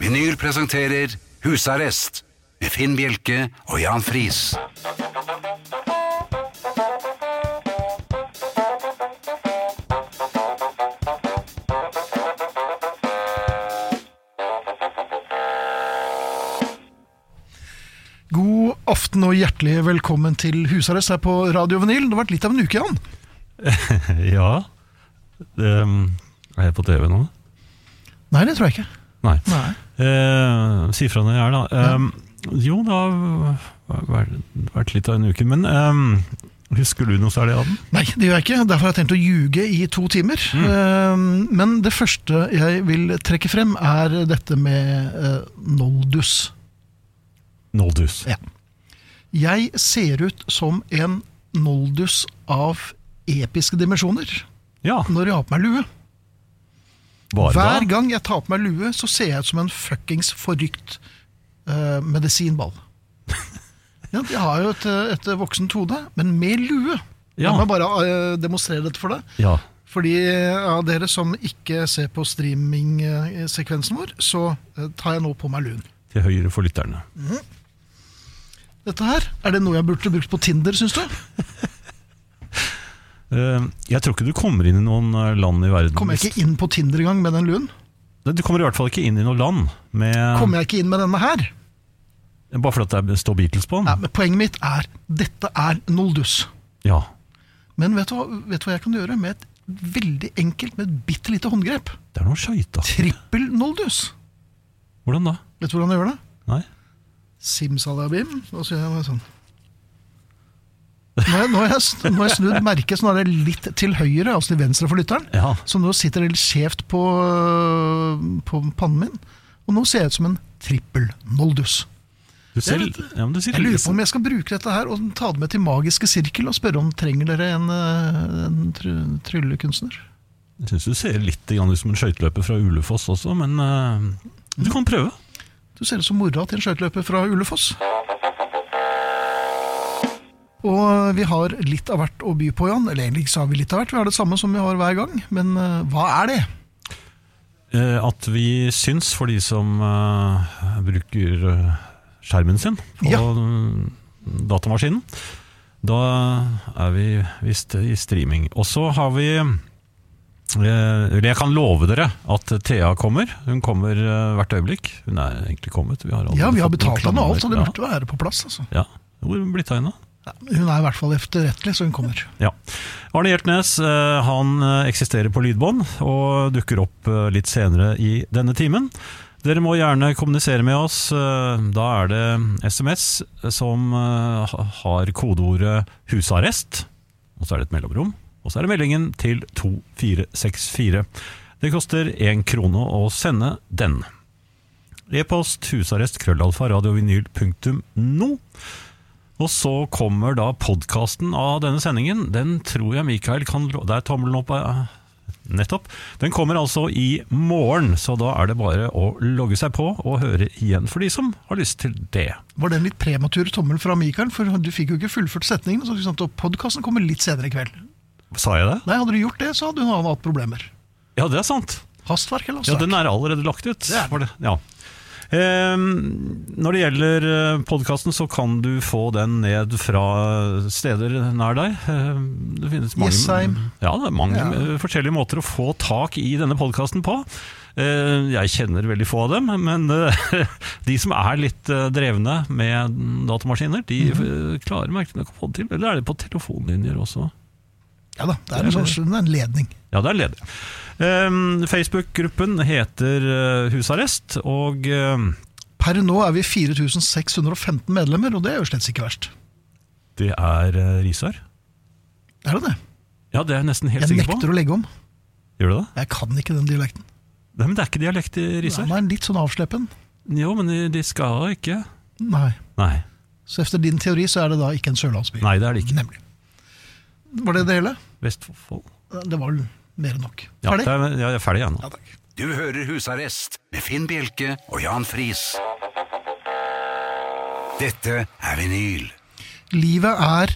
Vinyl presenterer Husarrest med Finn Bjelke og Jan Friis. God aften og hjertelig velkommen til Husarrest her på Radio Vinyl. Det har vært litt av en uke, Jan. Ja, er jeg på TV nå? Nei, det tror jeg ikke. Nei. Si fra når jeg er da. Jo, det har vært litt av en uke, men husker du noe særlig av den? Nei, det gjør jeg ikke. Derfor har jeg tenkt å ljuge i 2 timer. Men det første jeg vil trekke frem er dette med Noldus. Noldus? Ja. Jeg ser ut som en Noldus av episke dimensjoner når jeg har på meg lue. Hver gang jeg tar på meg lue, så ser jeg ut som en fuckings forrykt medisinball. Jeg har jo et voksent hode, men med lue. Jeg må bare demonstrere dette for deg. Ja. Fordi av dere som ikke ser på streaming-sekvensen vår, så tar jeg nå på meg luen. Til høyre for lytterne. Dette her, er det noe jeg burde brukt på Tinder, synes du? Jeg tror ikke du kommer inn i noen land i verden. Kommer jeg ikke inn på Tinder i gang med den luen? Du kommer i hvert fall ikke inn i noen land med... Kommer jeg ikke inn med denne her? Bare fordi det står Beatles på den? Ja, men poenget mitt er, dette er Noldus. Ja. Men vet du hva jeg kan gjøre med et veldig enkelt, med et bittelite håndgrep? Det er noe skøyta. Trippel Noldus. Hvordan da? Vet du hvordan jeg gjør det? Nei. Simsalabim, og så gjør jeg sånn. Nå har jeg snudd merket, så nå er det litt til høyre, altså til venstre for lytteren. Ja. Så nå sitter det litt skjevt på pannen min, og nå ser jeg ut som en trippel Noldus. Jeg lurer på om jeg skal bruke dette her og ta det med til Magiske Sirkel og spørre om trenger dere en tryllekunstner. Jeg synes du ser litt ut som en skøyteløper fra Ulefoss også, men du kan prøve. Du ser ut som mora til en skøyteløper fra Ulefoss. Og vi har litt av hvert å by på, Jan. Eller egentlig så har vi litt av hvert. Vi har det samme som vi har hver gang. Men hva er det? At vi syns for de som bruker skjermen sin på datamaskinen. Da er vi visst i streaming. Og så har vi... Jeg kan love dere at Thea kommer. Hun kommer hvert øyeblikk. Hun er egentlig kommet. Vi har betalt henne alt, så det burde være på plass. Altså. Ja, hvor er blitt av henne? Hun er i hvert fall efterrettelig, så hun kommer. Ja. Arne Hjertnes, han eksisterer på lydbånd og dukker opp litt senere i denne timen. Dere må gjerne kommunisere med oss. Da er det SMS som har kodeordet husarrest, og så er det et mellomrom. Og så er det meldingen til 2464. Det koster 1 krone å sende den. E-post husarrest@radiovinyl.no. Og så kommer da podcasten av denne sendingen. Den tror jeg Mikael kan... Det er tommelen opp. Nettopp. Den kommer altså i morgen, så da er det bare å logge seg på og høre igjen for de som har lyst til det. Var det en litt prematur tommel fra Mikael? For du fikk jo ikke fullført setningen, så podcasten kommer litt senere i kveld. Sa jeg det? Nei, hadde du gjort det, så hadde hun hatt problemer. Ja, det er sant. Hastverk eller hastverk? Ja, den er allerede lagt ut. Det er det. Ja. Når det gjelder podcasten, så kan du få den ned fra steder nær deg. Det finnes det er mange forskjellige måter å få tak i denne podcasten på. Jeg kjenner veldig få av dem, men de som er litt drevne med datamaskiner, de klarer merkelig å få det til. Eller er det på telefonlinjer også? Ja da, det er en ledning. Ja, det er en ledning. Facebook-gruppen heter Husarrest, og per nå er vi 4615 medlemmer, og det er jo slett ikke verst. Det er Risar. Er det det? Ja, det er jeg nesten helt sikker på. Jeg nekter å legge om. Gjør du det? Jeg kan ikke den dialekten. Nei, men det er ikke dialekt i Risar. Den er litt sånn avsleppen. Jo, men de skal ikke. Nei. Nei. Så efter din teori så er det da ikke en sørlandsby. Nei, det er det ikke. Nemlig. Var det det hele? Vestfold. Det var vel mer enn nok. Ferdig? Ja, jeg er ferdig igjen. Ja, takk. Du hører Husarrest med Finn Bjelke og Jan Friis. Dette er vinyl. Livet er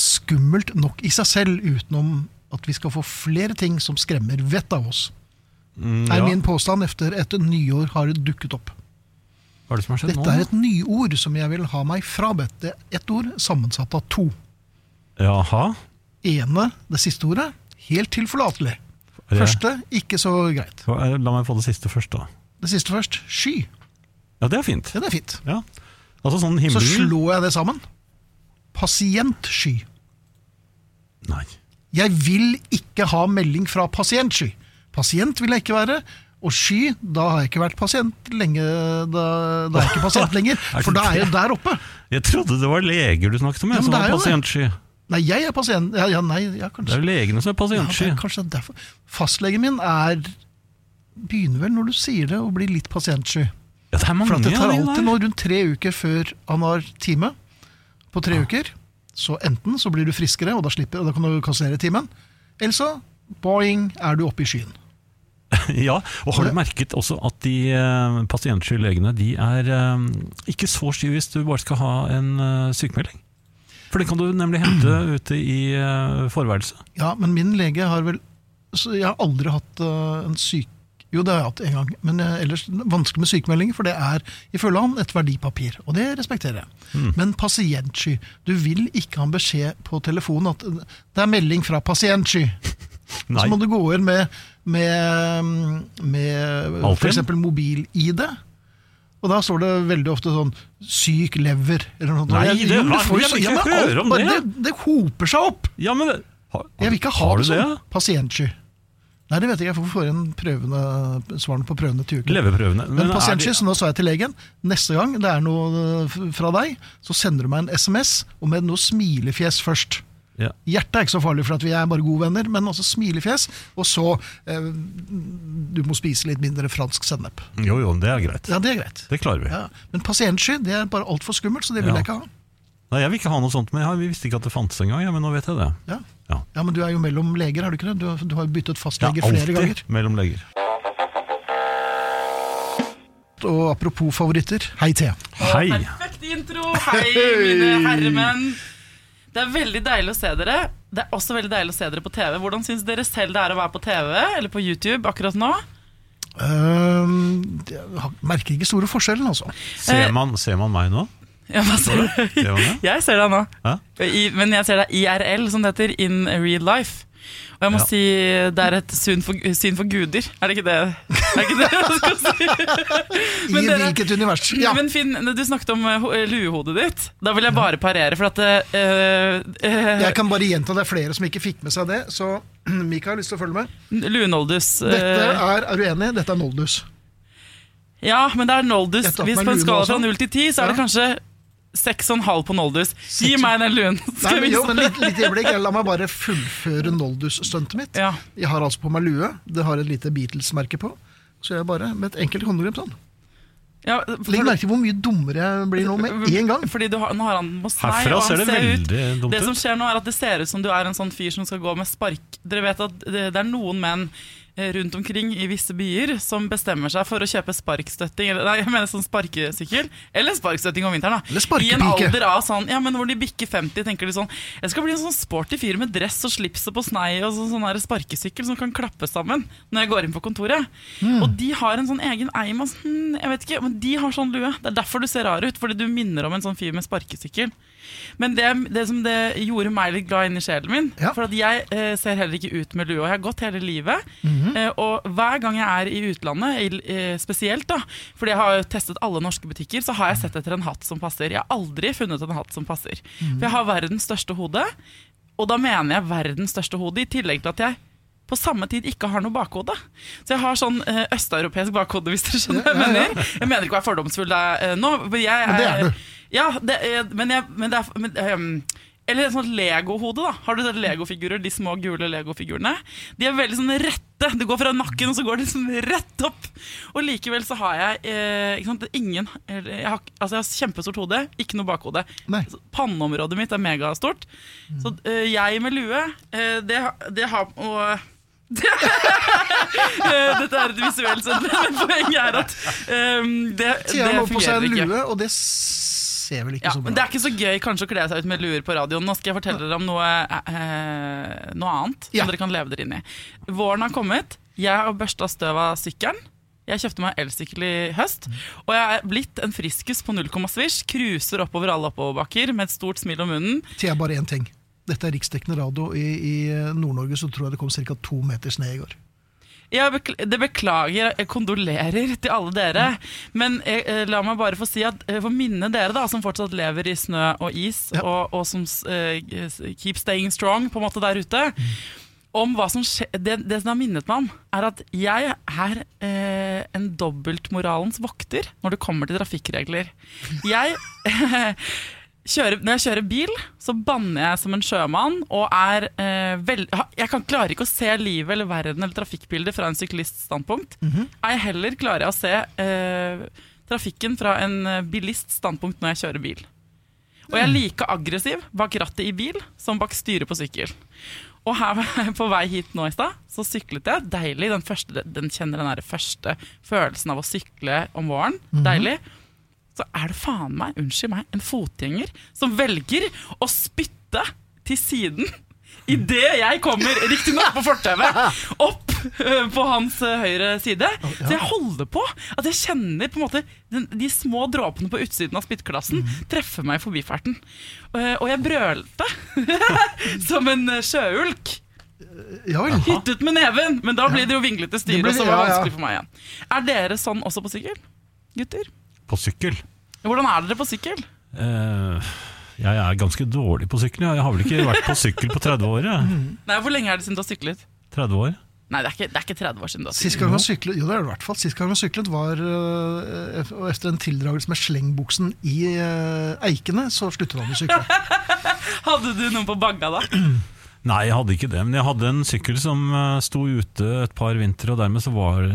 skummelt nok i seg selv, utenom at vi skal få flere ting som skremmer vett av oss. Er min påstand efter et nyår har dukket opp. Hva er det som har skjedd nå? Dette et nyord som jeg vil ha meg frabedt. Det et ord sammensatt av 2. Jaha. Ene, det siste ordet, helt tilforlatelig. Første, ikke så greit. La meg få det siste først da. Det siste først, sky. Ja, det er fint. Ja, det er fint. Ja. Altså sånn himmel... Så slår jeg det sammen. Pasientsky. Nei. Jeg vil ikke ha melding fra pasientsky. Pasient vil jeg ikke være, og sky, da har jeg ikke vært pasient lenge, da er jeg ikke pasient lenger, for da er jeg der oppe. Jeg trodde det var leger du snakket om, som var pasientsky. Nei, jeg er pasient. Kanskje. Det er legene som er pasientsky. Ja, kanskje derfor. Fastlegen min begynner vel når du sier det, å bli litt pasientsky. Ja, det er mange. For det tar alltid nå rundt 3 uker før han har time. På 3 uker, så enten så blir du friskere, og da kan du kansellere timen, eller så, boing, er du oppe i skyen. Ja, og har du merket også at de pasientsky legene, de er ikke så sky hvis du bare skal ha en sykemelding? For det kan du nemlig hente ute i forværelse. Ja, men min lege har vel... Jeg har aldri hatt en Jo, det har jeg hatt en gang, men ellers vanskelig med sykemeldinger, for det ifølge han et verdipapir, og det respekterer jeg. Men pasientsky, du vil ikke ha en beskjed på telefonen at det er melding fra pasientsky. Så må du gå inn med for eksempel mobil-ID, og da står det veldig ofte sånn syk lever eller noe. Nei, jeg vil ikke høre om det. Det hoper seg opp. Ja, men jeg vil ikke ha det sånn pasientsky. Nei, det vet jeg ikke, jeg får en svarene på prøvene til uken. Leveprøvene. Men pasientsky, så nå sa jeg til legen, neste gang det er noe fra deg, så sender du meg en SMS, og med noe smilefjes først. Ja. Hjertet er ikke så farlig for at vi er bare gode venner, men også smilefjes, og så du må spise litt mindre fransk sennep. Jo, det er greit. Ja, det er greit. Det klarer vi. Ja. Men pasientsky, det er bare alt for skummelt, så det vil jeg ikke ha. Nei, jeg vil ikke ha noe sånt, men vi visste ikke at det fantes en gang, men nå vet jeg det. Ja, men du er jo mellom leger, har du ikke det? Du har jo byttet fastlege flere ganger. Ja, alltid mellom leger. Og apropos favoritter, hei Thea. Hei. Perfekt intro, hei mine herremenn. Det er veldig deilig å se dere. Det er også veldig deilig å se dere på TV. Hvordan synes dere selv det er å være på TV eller på YouTube akkurat nå? Jeg merker ikke store forskjellen, altså. Ser man meg nå? Ja, jeg ser deg nå. Men jeg ser deg IRL, som det heter, in real life. Og jeg må si det er et syn for guder. Er det ikke det? Er det ikke det jeg skal si? I hvilket univers? Ja. Men Finn, du snakket om luehodet ditt. Da vil jeg bare parere, for at jeg kan bare gjenta det flere som ikke fikk med seg det. Så Mika har lyst til å følge med. Lue-noldus. Dette er du enig? Dette er noldus. Ja, men det er noldus. Hvis på en skala fra 0 til 10, så er det kanskje 6,5 på noldus. Gi meg den luen. Men litt øyeblikk, la meg bare fullføre noldus-stuntet mitt. Jeg har altså på meg lue. Det har et lite Beatles-merke på. Så jeg bare med et enkelt håndgrep sånn. Legg merke til hvor mye dummere jeg blir nå med en gang. Fordi nå har han på snei. Herfra ser det veldig dumt ut. Det som skjer nå er at det ser ut som du er en sånn fyr som skal gå med spark. Dere vet at det er noen menn rundt omkring i visse byer som bestemmer seg for å kjøpe sparkstøtting, jeg mener sånn sparkesykkel, eller sparkstøtting om vinteren da. I en alder av sånn, men hvor de bikker 50, tenker de sånn, jeg skal bli en sånn sporty fyr med dress og slipset på snei og sånn her sparkesykkel som kan klappe sammen når jeg går inn på kontoret. Og de har en sånn egen eim, jeg vet ikke, men de har sånn lue. Det er derfor du ser rar ut, fordi du minner om en sånn fyr med sparkesykkel. Men det som det gjorde meg litt glad inn i sjelen min, for at jeg ser heller ikke ut med lue, og jeg har gått hele livet, og hver gang jeg er i utlandet, spesielt da, fordi jeg har testet alle norske butikker, så har jeg sett etter en hatt som passer. Jeg har aldri funnet en hatt som passer. For jeg har verdens største hode, og da mener jeg verdens største hode, i tillegg til at jeg på samme tid ikke har noe bakhode. Så jeg har sånn østeuropeisk bakhode, hvis dere skjønner hva jeg mener. Jeg mener ikke å være fordomsfull nå. Men det er du. Ja, eller et sånt Lego-hode da. Har du sett Lego-figurer, de små gule Lego-figurene? De er veldig sånn rette. Du går fra nakken, og så går de sånn rett opp. Og likevel så har jeg, ikke sant, jeg har kjempestort hode, ikke noe bakhode. Panneområdet mitt er megastort. Så jeg med lue, det har... Dette er et visuelt sett, men poenget er at det fungerer ikke. Lue, og det ser vel ikke så bra. Men det er ikke så gøy kanskje å kle seg ut med luer på radioen. Nå skal jeg fortelle dere om noe annet som dere kan leve dere inn i. Våren har kommet. Jeg har børstet støv av sykkelen. Jeg kjøpte meg elsykkel i høst, og jeg er blitt en friskus på 0, svisj, cruiser oppover alle oppoverbakker med et stort smil om munnen. Til jeg bare en ting. Dette riksdekkende radio i Nord-Norge, så tror jeg det kom ca. 2 meter snø i går. Det beklager, jeg kondolerer til alle dere, men la meg bare få si at for minne dere da, som fortsatt lever i snø og is, og som keep staying strong på en måte der ute, om hva som skjer, det som har minnet meg om, er at jeg er en dobbeltmoralens vokter når det kommer til trafikkregler. Når jeg kjører bil, så banner jeg som en sjømann, og jeg klarer ikke å se livet eller verden eller trafikkbilder fra en syklist standpunkt. Jeg heller klarer jeg å se trafikken fra en bilist standpunkt når jeg kjører bil. Og jeg er like aggressiv bak rattet i bil som bak styret på sykkel. Og her på vei hit nå i sted, så syklet jeg deilig. Den kjenner den der første følelsen av å sykle om våren. Deilig. Så er det faen meg, unnskyld meg, en fotgjenger som velger å spytte til siden i det jeg kommer, riktig nok på fortauet, opp på hans høyre side. Så jeg holder på at jeg kjenner på en måte de små dråpene på utsiden av spyttklassen treffer meg i forbifarten. Og jeg brølte som en sjøulk. Hyttet med neven, men da blir det jo vinglete styre, og så var det vanskelig for meg igjen. Er dere sånn også på sykkel, gutter? På sykkel? Hvordan er dere på sykkel? Jeg er ganske dårlig på sykkel. Jeg har vel ikke vært på sykkel på 30 år. Nei, hvor lenge er det siden du har syklet? 30 år. Nei, det er ikke 30 år siden du har syklet. Sist gang han syklet, jo det er det i hvert fall. Sist gang han syklet var efter en tildragelse med slengbuksen i Eikene, så sluttet han å sykle. Hadde du noen på bagga da? Nei, jeg hadde ikke det, men jeg hadde en sykkel som sto ute et par vinter, og dermed så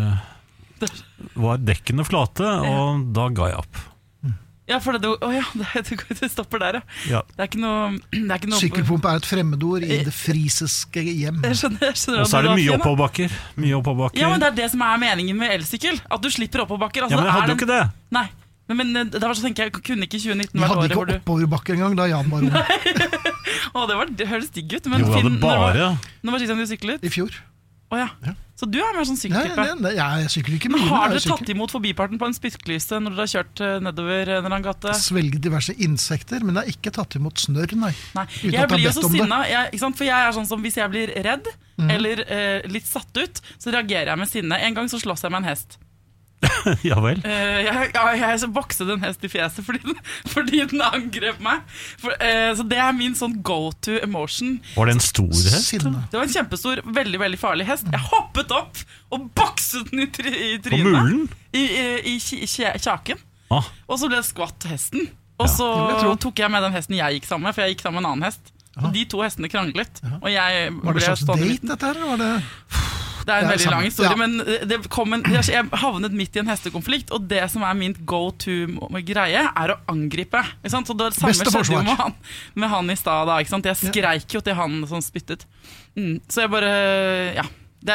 var dekkene flate, og da ga jeg opp. Ja, for det stopper der, ja. Det er ikke noe Sykkelpump er et fremmedord i det frisiske hjem. Jeg skjønner. Og så er det mye oppoverbakker. Ja, men det er det som er meningen med elsykkel. At du slipper oppoverbakker. Altså, ja, men jeg hadde jo ikke det. Nei, men det var så tenker jeg, kunne ikke 2019 vært året hvor du... Vi hadde ikke oppoverbakker engang da Jan var ung. Det høres digg ut. Men jo, Finn, når var sist gang du syklet? I fjor. Ja. Så du er mer sånn sykkeltype? Nei, jeg sykler ikke mye. Men har dere tatt imot forbiparten på en spyttlyse når dere har kjørt nedover en eller annen gate? Svelget diverse insekter, men jeg har ikke tatt imot snørr, nei. Jeg blir jo så sinna, for jeg er sånn som hvis jeg blir redd, eller litt satt ut, så reagerer jeg med sinne. En gang så slåss jeg med en hest. Ja vel. Jeg bokset en hest i fjeset fordi den angrep meg. Så det er min sånn go-to emotion. Var det en stor hest? Det var en kjempestor, veldig, veldig farlig hest. Jeg hoppet opp og bokset den i trynet. På mulen? I kjaken. Og så ble det skvatt hesten. Og så tok jeg med den hesten jeg gikk sammen med, for jeg gikk sammen med en annen hest. Og de to hestene kranglet. Og jeg var det slags date dette her? Var det... Det er en veldig lang historie, men jeg havnet midt i en hestekonflikt, og det som er min go-to-greie er å angripe. Så det samme skjedde jo med han i sted da, ikke sant? Jeg skreik jo til han som spyttet. Så jeg bare, det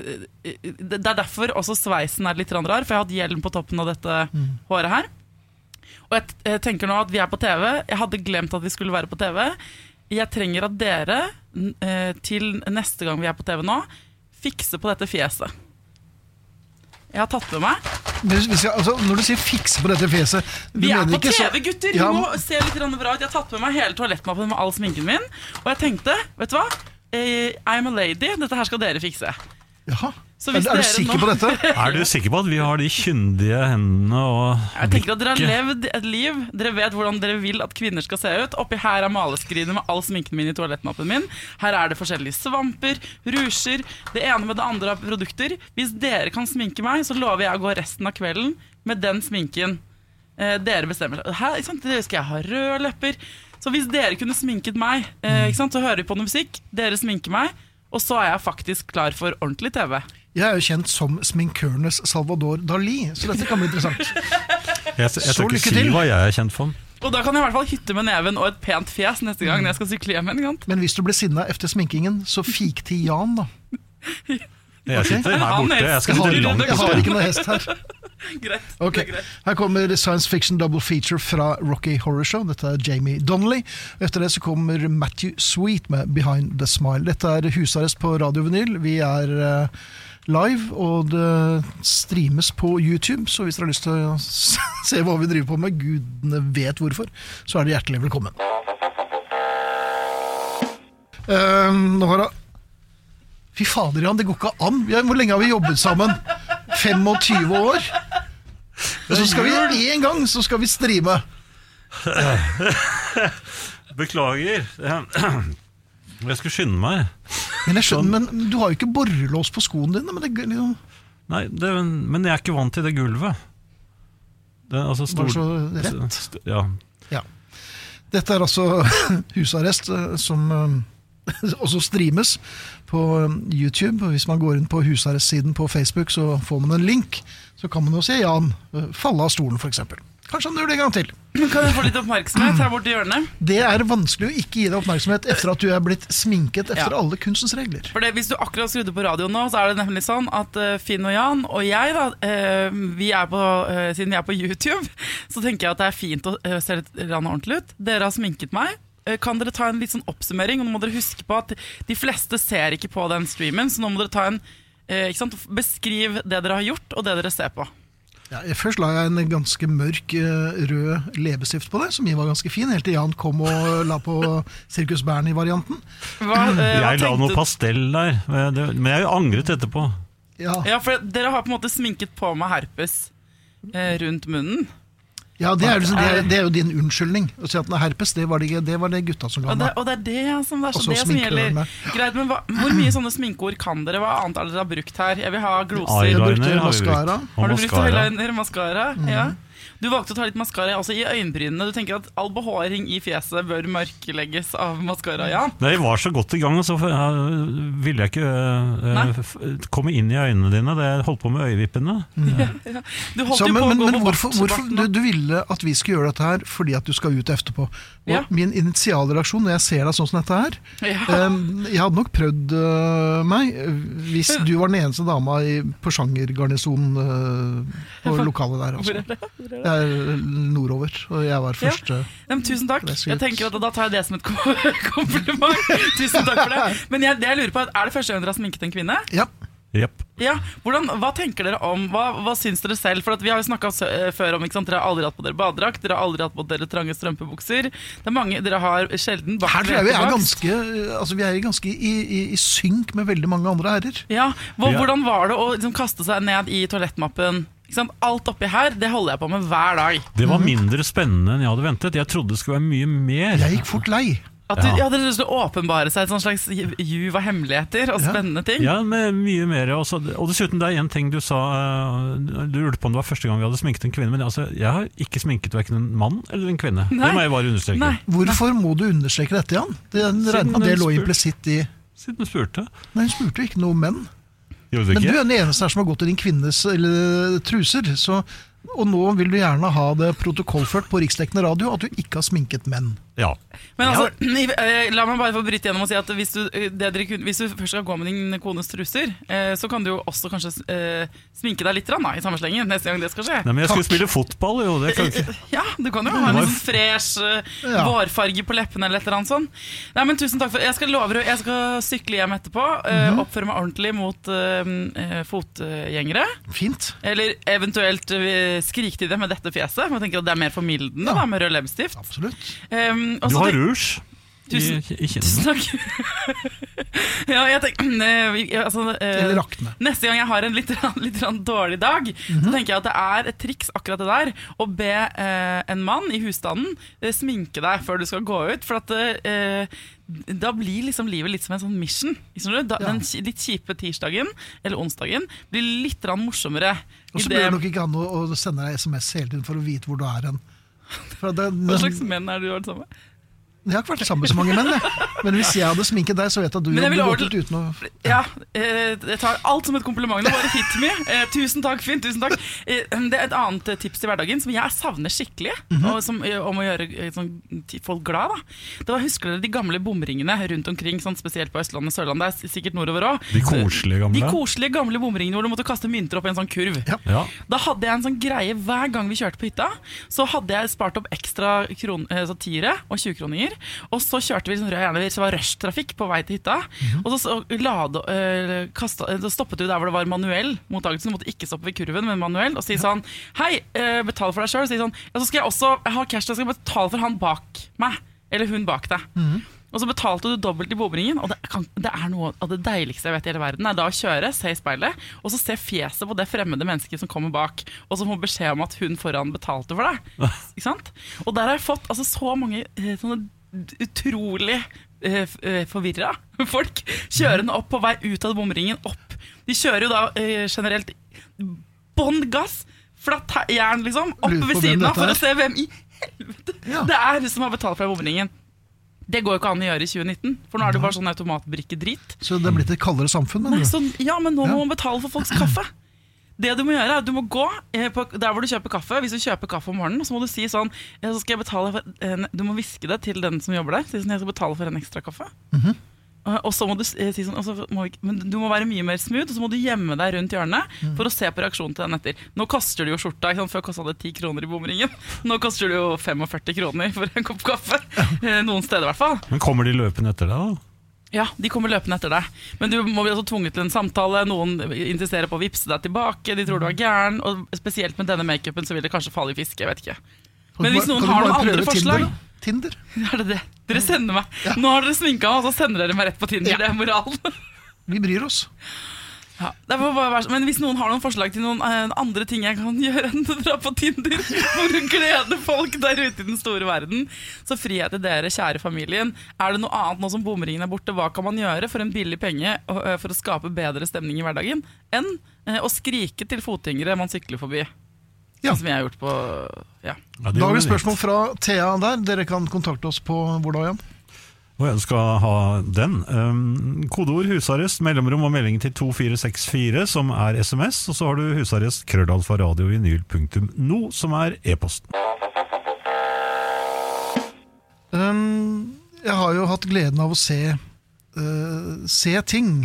er derfor også sveisen er litt rar, for jeg har hatt hjelm på toppen av dette håret her. Og jeg tenker nå at vi er på TV, jeg hadde glemt at vi skulle være på TV. Jeg trenger at dere, til neste gang vi er på TV nå, fikse på dette fjeset. Jeg har tatt med meg. Når du sier fikse på dette fjeset... Vi er på TV, gutter! Du må se litt bra ut. Jeg har tatt med meg hele toalettmappen med all sminken min. Og jeg tenkte, vet du hva? I'm a lady, dette her skal dere fikse. Jaha. Er du sikker på dette? Er du sikker på at vi har de kyndige hendene og jeg tenker at dere har levd et liv. Dere vet hvordan dere vil at kvinner skal se ut. Oppi her er maleskrinet med all sminken min i toalettmappen min. Her er det forskjellige svamper, rusjer, det ene med det andre av produkter. Hvis dere kan sminke meg, så lover jeg å gå resten av kvelden med den sminken dere bestemmer. Her skal jeg ha røde lepper. Så hvis dere kunne sminket meg, så hører vi på noe musikk, dere sminker meg, og så er jeg faktisk klar for ordentlig TV. Jeg er jo kjent som sminkørnes Salvador Dali, så dette kan bli interessant. Jeg skal ikke si hva jeg er kjent for. Og da kan jeg i hvert fall hytte med neven og et pent fjes neste gang når jeg skal sykle hjem en. Men hvis du blir sinnet efter sminkingen, så fik til Jan da. Jeg sitter her borte, jeg skal sitte langt. Jeg har ikke noe hest her. Greit, okay. Her kommer science fiction double feature fra Rocky Horror Show. Dette er Jamie Donnelly. Efter det så kommer Matthew Sweet med Behind the Smile. Dette er husarrest på Radio Vinyl. Vi er live, og det streames på YouTube, så hvis dere har lyst til å se hva vi driver på med, gudene vet hvorfor, så er det hjertelig velkommen. Nå har jeg... Fy fader, Jan, det går ikke an. Hvor lenge har vi jobbet sammen? 25 år? Og så skal vi en gang, så skal vi streame. Beklager. Jeg skulle skynde meg. Men jeg skjønner, men du har jo ikke borrelås på skoene dine. Men det, liksom... Nei, men jeg er ikke vant til det gulvet. Det er altså Bare så rett. Ja. Dette er altså husarrest som også streames på YouTube. Og hvis man går inn på husarrestsiden på Facebook, så får man en link. Så kan man jo se Jan falle av stolen, for eksempel. Kanskje han gjør det en gang til. Kan jeg få litt oppmerksomhet her borte i hjørnet? Det er vanskelig å ikke gi deg oppmerksomhet etter at du er blitt sminket etter alle kunstens regler. For hvis du akkurat skrudde på radioen nå, så er det nemlig sånn at Finn og Jan og jeg da, siden vi er på YouTube, så tenker jeg at det er fint å se litt ordentlig ut. Dere har sminket meg. Kan dere ta en litt sånn oppsummering? Og nå må dere huske på at de fleste ser ikke på den streamen, så nå må dere ta en beskriv det dere har gjort og det dere ser på. Ja, først la jeg en ganske mørk rød leppestift på det, som var ganske fin, helt til Jan kom og la på Sirkus Bernie-varianten. Jeg la noe pastell der, men jeg angret etterpå. Ja, for dere har på en måte sminket på meg herpes rundt munnen. Ja, det er jo din unnskyldning å si at herpes, det var det gutta som ga meg. Og det er det som gjelder. Greit, men hvor mye sånne sminkeord kan dere? Hva annet er det dere har brukt her? Jeg vil ha gloser. Eyeliner har vi brukt. Har du brukt eyeliner, mascara? Ja. Du valgte å ta litt mascara også i øyenbrynene. Du tenker at all behåring i fjeset bør mørklegges av mascara, ja? Nei, jeg var så godt i gang, så ville jeg ikke komme inn i øynene dine. Det holdt på med øyevippene. Ja. Du holdt jo på å gå men hvorfor du ville at vi skulle gjøre dette her fordi at du skal ut etterpå? Og min initialreaksjon når jeg ser deg sånn som dette her, jeg hadde nok prøvd meg hvis du var den eneste dama på sjangergarnisonen på lokalet der. Altså. Det er nordover, og jeg var første. Tusen takk. Jeg tenker at da tar jeg det som et kompliment. Tusen takk for det. Men det jeg lurer på, er det første gang dere har sminket en kvinne? Ja. Yep. Ja, hva tenker dere om, hva syns dere selv? For vi har jo snakket før om, ikke sant? Dere har aldri hatt på dere badedrakt, dere har aldri hatt på dere trange strømpebukser. Det er mange, dere har sjelden bakt. Her tror jeg vi er ganske i synk med veldig mange andre herrer. Ja, hvordan var det å liksom kaste seg ned i toalettmappen? Alt oppi her, det holder jeg på med hver dag. Det var mindre spennende enn jeg hadde ventet. Jeg trodde det skulle være mye mer. Jeg gikk fort lei. At det skulle åpenbare seg et sånn slags juv av hemmeligheter og spennende ting. Ja, med mye mer. Og dessuten, det er en ting du sa. Du lurte på om det var første gang vi hadde sminket en kvinne. Men jeg har ikke sminket hverken en mann eller en kvinne. Nei. Det må jeg bare understreke. Nei. Hvorfor må du understreke dette, Jan? Det lå implisitt i... Siden du spurte. Nei, hun spurte ikke noe menn. Men du er den eneste her som har gått i din kvinnes truser, og nå vil du gjerne ha det protokollført på riksdekkende radio at du ikke har sminket menn. Ja. Men la meg bare få bryte gjennom og si at hvis du først skal gå med din kones truser, så kan du jo også kanskje sminke deg litt i samme slengen neste gang det skal skje. Nei, men jeg skulle spille fotball, jo. Det kan ikke. Ja, du kan jo ha en litt fresh vårfarge på leppene eller et eller annet sånn. Nei, men tusen takk for jeg skal sykle hjem etterpå, oppføre meg ordentlig mot fotgjengere. Fint. Eller eventuelt skrike til dem med dette fjeset. Jeg tenker at det er mer formildende med rød leppestift. Absolutt. Du har rouge i Tusen takk. Ja, jeg tenker eller rakne. Neste gang jeg har en litt dårlig dag, så tenker jeg at det er et triks akkurat det der å be en mann i husstanden sminke deg før du skal gå ut, for at da blir liksom livet litt som en sånn mission. Den litt kjipe tirsdagen eller onsdagen blir litt morsommere. Og så blir det nok ikke an å sende deg SMS hele tiden for å vite hvor du er hen. Hva slags menn er du har vært sammen med? Jeg har ikke vært sammen med så mange menn, men hvis jeg hadde sminket deg, så vet jeg at du hadde gått ut uten å... Ja, jeg tar alt som et kompliment. Bare hit me. Tusen takk, Finn, tusen takk. Det er et annet tips i hverdagen som jeg savner skikkelig, om å gjøre folk glad. Husker dere de gamle bomringene rundt omkring, sånn, spesielt på Østlandet, Sørlandet, det er sikkert nordover også. De koselige gamle bomringene hvor du måtte kaste mynter opp i en sånn kurv. Ja. Da hadde jeg en sånn greie hver gang vi kjørte på hytta, så hadde jeg spart opp ekstra tiere og 20-kroninger. og så kjørte vi rød jernvei, så var rushtrafikk på vei til hytta, og så stoppet vi der hvor det var manuell mottagelse, du måtte ikke stoppe ved kurven, men manuell, og si sånn, hei, betal for deg selv, og si sånn, ja, så skal jeg også ha cash, jeg skal betale for han bak meg, eller hun bak deg. Og så betalte du dobbelt i bomringen, og det er noe av det deiligste jeg vet i hele verden, er da å kjøre, se i speilet, og så se fjeset på det fremmede mennesket som kommer bak, og så må beskjed om at hun foran betalte for deg. Ikke sant? Og der har jeg fått så mange sånne utrolig forvirret folk kjørende opp på vei ut av bomringen opp. De kjører jo da generelt bånd gass, flatt jern liksom, opp ved siden av for å se hvem i helvete det er som har betalt for bomringen. Det går jo ikke an å gjøre i 2019, for nå er det bare sånn automatbrikke-drit. Så det er blitt et kaldere samfunn? Men ja, men nå må man betale for folks kaffe. Det du må gjøre er at du må gå der hvor du kjøper kaffe. Hvis du kjøper kaffe om morgenen, så må du si sånn, så skal jeg betale for, du må viske det til den som jobber der, så jeg skal betale for en ekstra kaffe. Og så må du si sånn, men du må være mye mer smooth, og så må du gjemme deg rundt hjørnet for å se på reaksjonen til den etter. Nå koster det jo skjorta, ikke sant? Før kostet det 10 kroner i bomringen. Nå koster det jo 45 kroner for en kopp kaffe. Noen steder i hvert fall. Men kommer de løpende etter deg da? Ja, de kommer løpende etter deg. Men du må bli også tvunget til en samtale. Noen insisterer på å vipse deg tilbake. De tror du er gæren. Og spesielt med denne make-upen så vil det kanskje falle i fiske, jeg vet ikke. Men hvis noen har noen andre forslag Tinder? Er det? Dere sender meg. Nå har dere sminket meg, og så sender dere meg rett på Tinder. Det er moralen. Vi bryr oss. Ja, men hvis noen har noen forslag til noen andre ting jeg kan gjøre enn å dra på Tinder for å glede folk der ute i den store verden, så frihet til dere, kjære familien. Er det noe annet nå som bomringen er borte? Hva kan man gjøre for en billig penge for å skape bedre stemning i hverdagen enn å skrike til fotgjengere man sykler forbi? Som jeg har gjort på Dagens spørsmål fra Thea der. Dere kan kontakte oss på hvor da igjen? Og jeg skal ha den. Kodeord husarrest, mellomrom og melding til 2464 som er SMS, og så har du husarrest @radiovinyl.no som er e-posten. Jeg har jo hatt gleden av å se ting,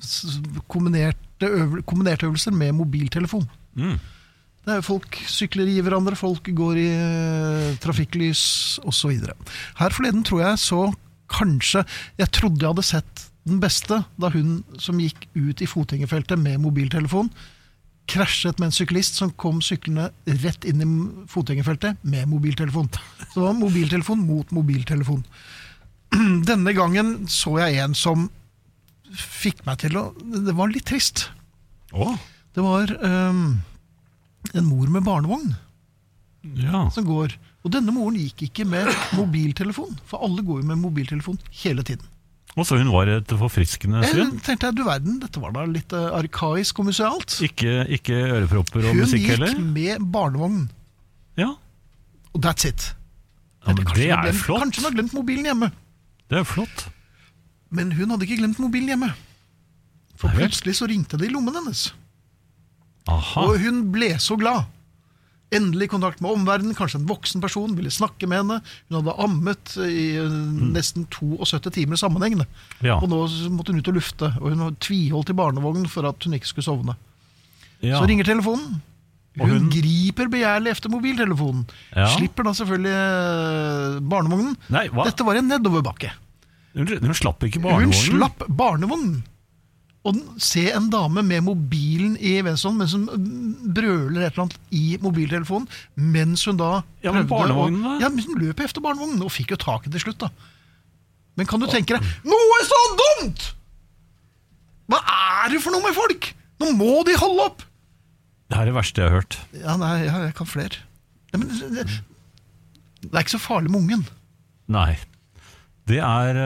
kombinerte øvelser med mobiltelefon. Det er folk sykler i hverandre, folk går i trafikklys og så videre. Her forleden tror jeg så kanskje, jeg trodde jeg hadde sett den beste da hun som gikk ut i fotgjengerfeltet med mobiltelefon, krasjet med en syklist som kom syklende rett inn i fotgjengerfeltet med mobiltelefon. Så det var mobiltelefon mot mobiltelefon. Denne gangen så jeg en som fikk meg til å, det var litt trist. Det var en mor med barnevogn som går. Og denne moren gikk ikke med mobiltelefon, for alle går jo med mobiltelefon hele tiden. Og så hun var et forfriskende syn? Jeg tenkte, du verden, dette var da litt arkaisk og musealt. Ikke ørepropper og musikk heller? Hun gikk med barnevogn. Ja. Og that's it. Ja, men det er flott. Kanskje hun har glemt mobilen hjemme. Det er flott. Men hun hadde ikke glemt mobilen hjemme. For plutselig så ringte det i lommen hennes. Aha. Og hun ble så glad. Endelig kontakt med omverdenen, kanskje en voksen person ville snakke med henne. Hun hadde ammet i nesten 72 timer sammenhengende. Og nå måtte hun ut og lufte, og hun tviholdt i barnevognen for at hun ikke skulle sovne. Så ringer telefonen. Hun griper begjærlig efter mobiltelefonen. Slipper da selvfølgelig barnevognen. Dette var en nedoverbakke. Hun slapp ikke barnevognen? Hun slapp barnevognen. Og se en dame med mobilen i venstre hånd, mens hun brøler et eller annet i mobiltelefonen, mens hun da prøvde men hun løp efter barnevognen, og fikk jo taket til slutt da. Men kan du tenke deg, noe så dumt! Hva er det for noe med folk? Nå må de holde opp! Det er det verste jeg har hørt. Jeg kan flere. Det er ikke så farlig med ungen. Nei. Det er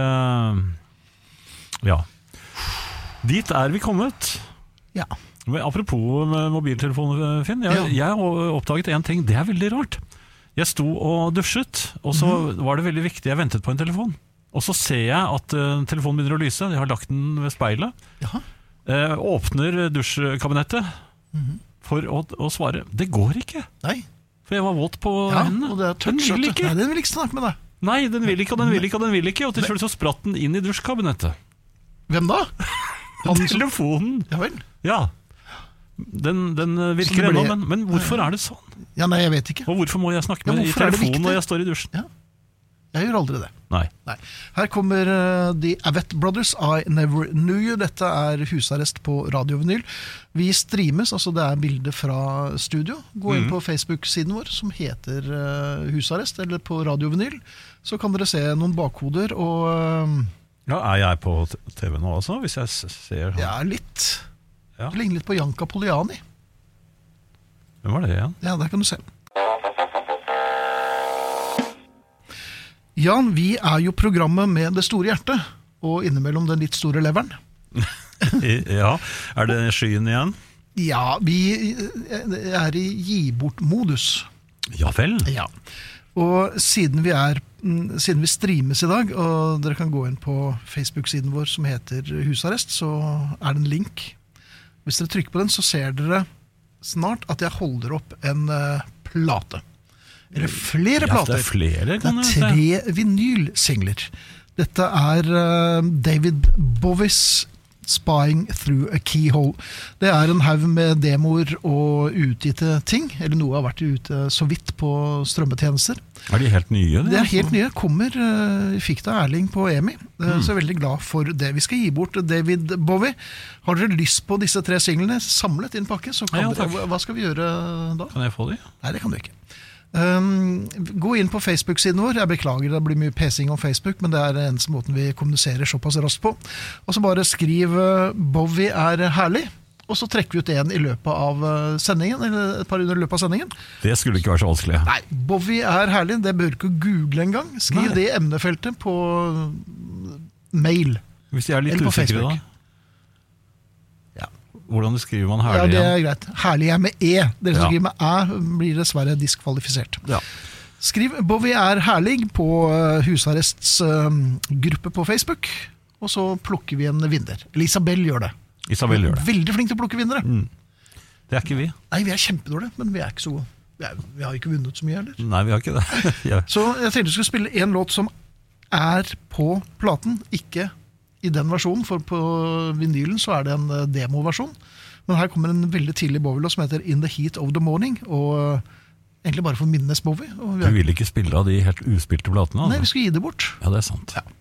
dit er vi kommet. Ja. Men apropos mobiltelefonen, Finn, jeg har oppdaget en ting. Det er veldig rart. Jeg sto og dusjet, og så var det veldig viktig. Jeg ventet på en telefon. Og så ser jeg at telefonen begynner å lyse. Jeg har lagt den ved speilet. Åpner dusjkabinettet for å svare. Det går ikke. Nei. For jeg var våt på hendene. Og det er den vil ikke. Nei, den vil ikke snakke med deg. Nei, den vil ikke, og den vil ikke, og den vil ikke. Og til slutt så spratt den inn i dusjkabinettet. Hvem da? Telefonen. Ja vel. Ja. Den virker ennå, men hvorfor er det sånn? Ja, nei, jeg vet ikke. Og hvorfor må jeg snakke med i telefonen når jeg står i dusjen? Jeg gjør aldri det. Nei. Her kommer The Avett Brothers, I Never Knew You. Dette husarrest på Radio Vinyl. Vi streames, altså det bilder fra studio. Gå inn på Facebook-siden vår, som heter Husarrest, eller på Radio Vinyl. Så kan dere se noen bakkoder, og... Ja, jeg på TV nå også, hvis jeg ser han? Ja, litt. Det ligner litt på Janka Poliani. Hvem var det igjen? Ja, der kan du se. Jan, vi jo programmet med det store hjertet, og innimellom den litt store leveren. Ja, det skyen igjen? Ja, vi i gi-bort-modus. Ja vel? Ja, og siden vi streames i dag, og dere kan gå inn på Facebook-siden vår som heter Husarrest, så det en link. Hvis dere trykker på den, så ser dere snart at jeg holder opp en plate. Eller flere plater. Det flere, kan du se. 3 vinylsingler. Dette David Bowies Spying Through a Keyhole. Det en haug med demoer og utgitte ting, eller noe har vært ute så vidt på strømmetjenester. De helt nye? Det helt nye. Fikk det Erling på EMI, så jeg veldig glad for det. Vi skal gi bort David Bowie. Har dere lyst på disse 3 singlene samlet i en pakke, så kan dere, hva skal vi gjøre da? Kan jeg få de? Nei, det kan du ikke. Gå inn på Facebook-siden vår. Jeg beklager, det blir mye pesing om Facebook, men det den eneste måten vi kommuniserer såpass raskt på. Og så bare skriv Bowie herlig, og så trekker vi ut en i løpet av sendingen, eller et par under løpet av sendingen. Det skulle ikke være så vanskelig. Nei, Bowie herlig, det bør du ikke google en gang. Skriv det i emnefeltet på mail. Hvis de litt usikre da? Hvordan skriver man herlig igjen? Ja, det greit. Herlig med E. Dere som skriver med blir dessverre diskvalifisert. Ja. Skriv Bowie herlig på Husarrests gruppe på Facebook, og så plukker vi en vinner. Eller Isabel gjør det. Veldig flink til å plukke vinnere. Det ikke vi. Nei, vi kjempedårlige, men vi ikke så gode. Vi har ikke vunnet så mye heller. Nei, vi har ikke det. Så jeg tenkte vi skulle spille en låt som på platen, ikke i den versjonen, for på vinylen så det en demoversjon. Men her kommer en veldig tidlig Bowie-låt som heter In the Heat of the Morning, og egentlig bare for minnes Bowie. Du vil ikke spille av de helt uspilte platene? Altså. Nei, vi skal gi det bort. Ja, det sant. Ja.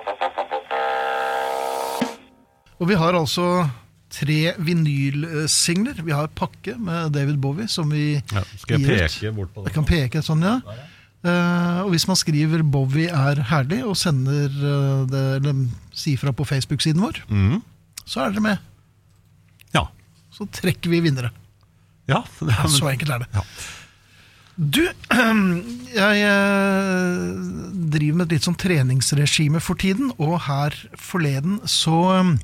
Og vi har altså 3 vinylsingler. Vi har pakke med David Bowie som vi skal jeg peke bort på det? Jeg kan peke sånn, ja. Og hvis man skriver Bowie herlig og sender det, eller sier fra på Facebook-siden vår, så dere med. Ja. Så trekker vi vinnere. Ja. Så enkelt det. Ja. Du, jeg driver med et litt sånn treningsregime for tiden, og her forleden så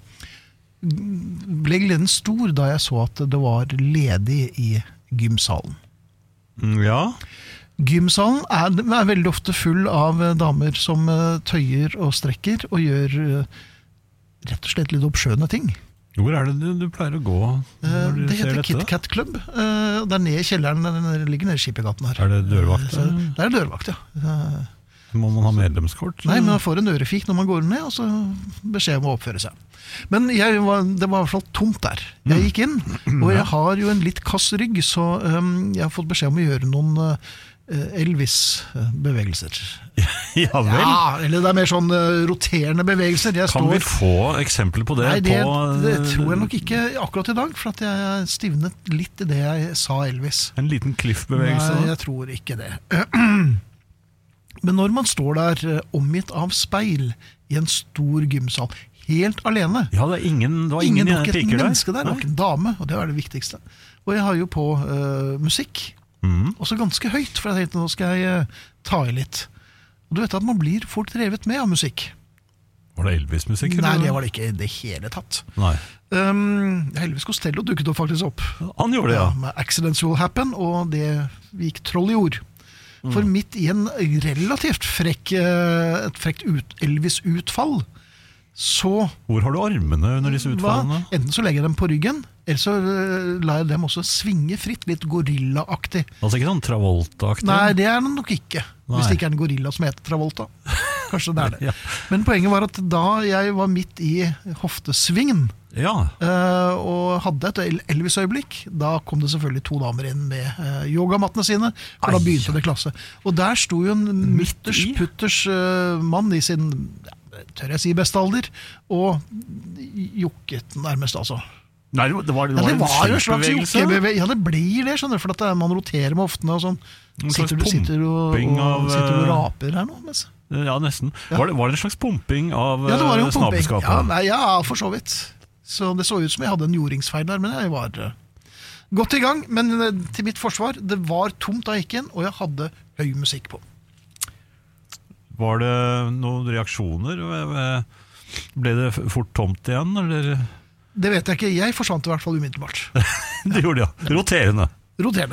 ble gleden stor da jeg så at det var ledig i gymsalen. Ja. Gymsalen veldig ofte full av damer som tøyer og strekker og gjør rett og slett litt oppskjønne ting. Hvor det du pleier å gå når du det ser heter dette? Kit Kat Club. Der nede i kjelleren, den ligger nede i Skippergaten her. Det dørvakt? Det dørvakt, ja. Må man ha medlemskort? Nei, men man får en ørefik når man går ned, og så beskjed om å oppføre seg. Men det var i hvert fall tomt der. Jeg gikk inn, og jeg har jo en litt kass rygg, så jeg har fått beskjed om å gjøre noen Elvis-bevegelser. Ja vel? Ja, eller det mer sånn roterende bevegelser. Kan vi få eksempler på det? Nei, det tror jeg nok ikke akkurat i dag, for at jeg stivnet litt i det jeg sa Elvis. En liten cliff-bevegelse? Nei, jeg tror ikke det. Men når man står der omgitt av speil i en stor gymsal, helt alene. Ja, det var ingen piker der. Ingen menneske der, det var ikke en dame, og det var det viktigste. Og jeg har jo på musikk, også ganske høyt, for jeg tenkte nå skal jeg ta i litt. Og du vet at man blir fort drevet med av musikk. Var det Elvis-musikk? Nei, det var det ikke i det hele tatt. Nei. Elvis Costello dukket faktisk opp. Han gjorde det, ja. Med Accidents Will Happen, og det gikk troll i ord. For midt i en relativt et frekt Elvis-utfall, så... Hvor har du armene under disse utfallene? Enten så legger jeg dem på ryggen, eller så lar jeg dem også svinge fritt, litt gorilla-aktig. Altså ikke sånn Travolta-aktig? Nei, det det nok ikke. Nei. Hvis det ikke en gorilla som heter Travolta. Kanskje det det. Ja. Men poenget var at da jeg var midt i hoftesvingen, og hadde et Elvis-øyeblikk. Da kom det selvfølgelig 2 damer inn med yogamattene sine, for da begynte det klasse. Og der sto jo en mutters-putters mann i sin, tør jeg si, beste alder, og jokket nærmest altså. Nei, det var jo en slags jokkebevegelse. Ja, det blir det, skjønner du, for at man roterer med hoftene og sånn. Sitter og raper her nå. Mens. Ja, nesten. Ja. Var det en slags pumping av snabelskapet? Ja, for så vidt. Så det så ut som jeg hadde en jordingsfeil der, men jeg var godt i gang. Men til mitt forsvar, det var tomt da jeg gikk inn, og jeg hadde høy musikk på. Var det noen reaksjoner? Ble det fort tomt igjen, eller... Det vet jeg ikke, jeg forsvant i hvert fall umiddelbart. Det gjorde det, ja. Roterende.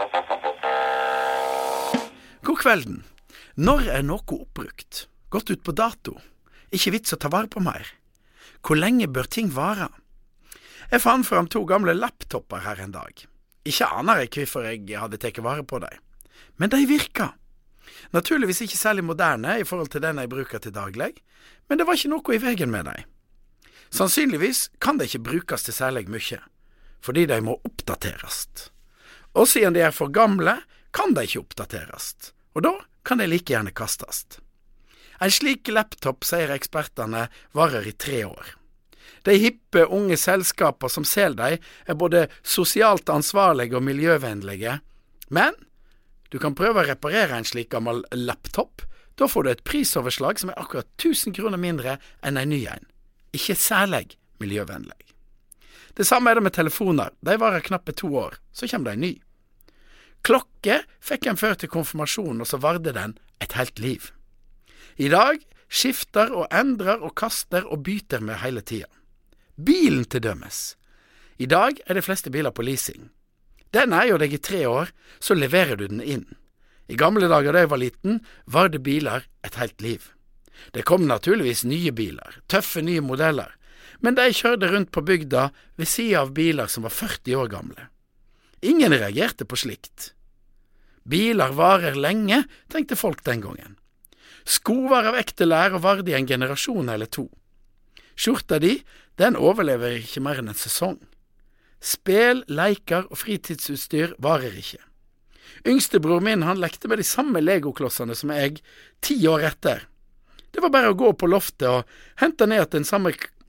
God kvelden. Når noe oppbrukt? Gått ut på dato? Ikke vits å ta vare på mer? Hvor lenge bør ting vare? Jeg fant fram 2 gamle laptopper her en dag. Ikke aner jeg hvorfor jeg hadde tatt vare på dem. Men de virka. Naturligvis ikke særlig moderne i forhold til den jeg bruker til daglig, men det var ikke noe i veien med dem. Sannsynligvis kan de ikke brukes til særlig mye, fordi de må oppdateres. Og siden de for gamle, kan de ikke oppdateres, og da kan de like gjerne kastes. En slik laptop, sier ekspertene, varer i 3 år. De hippe, unge selskaper som selger dem både sosialt ansvarlige og miljøvennlige, men du kan prøve å reparere en slik gammel laptop, da får du et prisoverslag som akkurat 1000 kroner mindre enn en ny en. Ikke særlig miljøvennlig. Det samme det med telefoner. De varer knappe 2 år, så kommer det en ny. Klokke fikk en før til konfirmasjon, og så varde den et helt liv. I dag skifter og endrer og kaster og byter med hele tiden. Bilen til dømes. I dag de fleste biler på leasing. Den jo deg i 3 år, så leverer du den inn. I gamle dager da jeg var liten, varde biler et helt liv. Det kom naturligvis nye biler, tøffe nye modeller, men de kjørte rundt på bygda ved siden av biler som var 40 år gamle. Ingen reagerte på slikt. Biler varer lenge, tenkte folk den gangen. Sko var av ekte lær og varde i en generasjon eller 2. Skjorta den overlever ikke mer enn en sesong. Spel, leker og fritidsutstyr varer ikke. Yngstebror min han lekte med de samme legoklossene som jeg 10 år etter. Det var bare å gå på loftet og hente ned den samme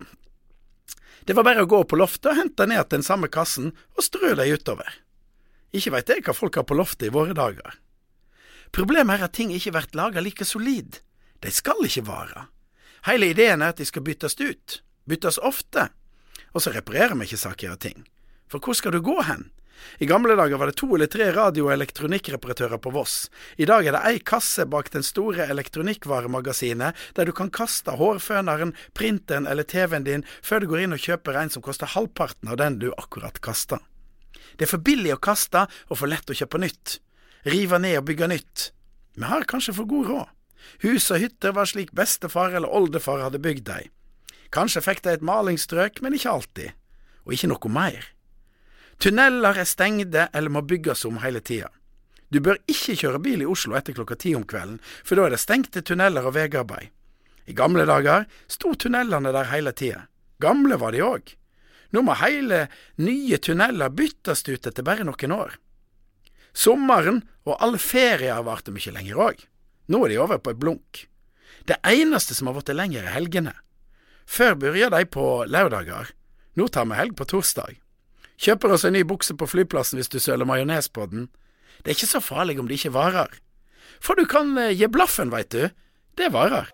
kassen og strø dem utover. Ikke vet jeg hva folk har på loftet i våre dager. Problemet at ting ikke blir laget like solid. De skal ikke vare. Hele ideen at de skal byttes ut. Byttes ofte. Og så reparerer vi ikke saker og ting. For hvor skal du gå hen? I gamle dager var det 2 eller 3 radio- og elektronikkreparatører på Voss. I dag det ei kasse bak den store elektronikkvaremagasinet, der du kan kaste hårføneren, printeren eller TV-en din, før du går inn og kjøper en som koster halvparten av den du akkurat kastet. Det for billig å kaste, og for lett å kjøpe nytt. Rive ned og bygge nytt. Vi har kanskje for god råd. Hus og hytter var slik bestefar eller oldefar hadde bygd deg. Kanskje fikk de et malingsstrøk, men ikke alltid. Og ikke noe mer. Tunneler stengde eller må bygges om hele tiden. Du bør ikke kjøre bil i Oslo etter klokka 10 om kvelden, for da det stengte tunneler og vegarbeid. I gamle dager sto tunnelene der hele tiden. Gamle var de også. Nå må hele nye tunneler byttes ut etter bare noen år. Sommeren og alle ferier varte mye lenger også. Nå de over på et blunk. Det eneste som har vært lenger helgene. Før begynte de på lørdager. Nå tar vi helg på torsdag. Kjøper oss en ny bukse på flyplassen hvis du søler majones på den. Det ikke så farlig om det ikke varer. For du kan gi blaffen, vet du. Det varer.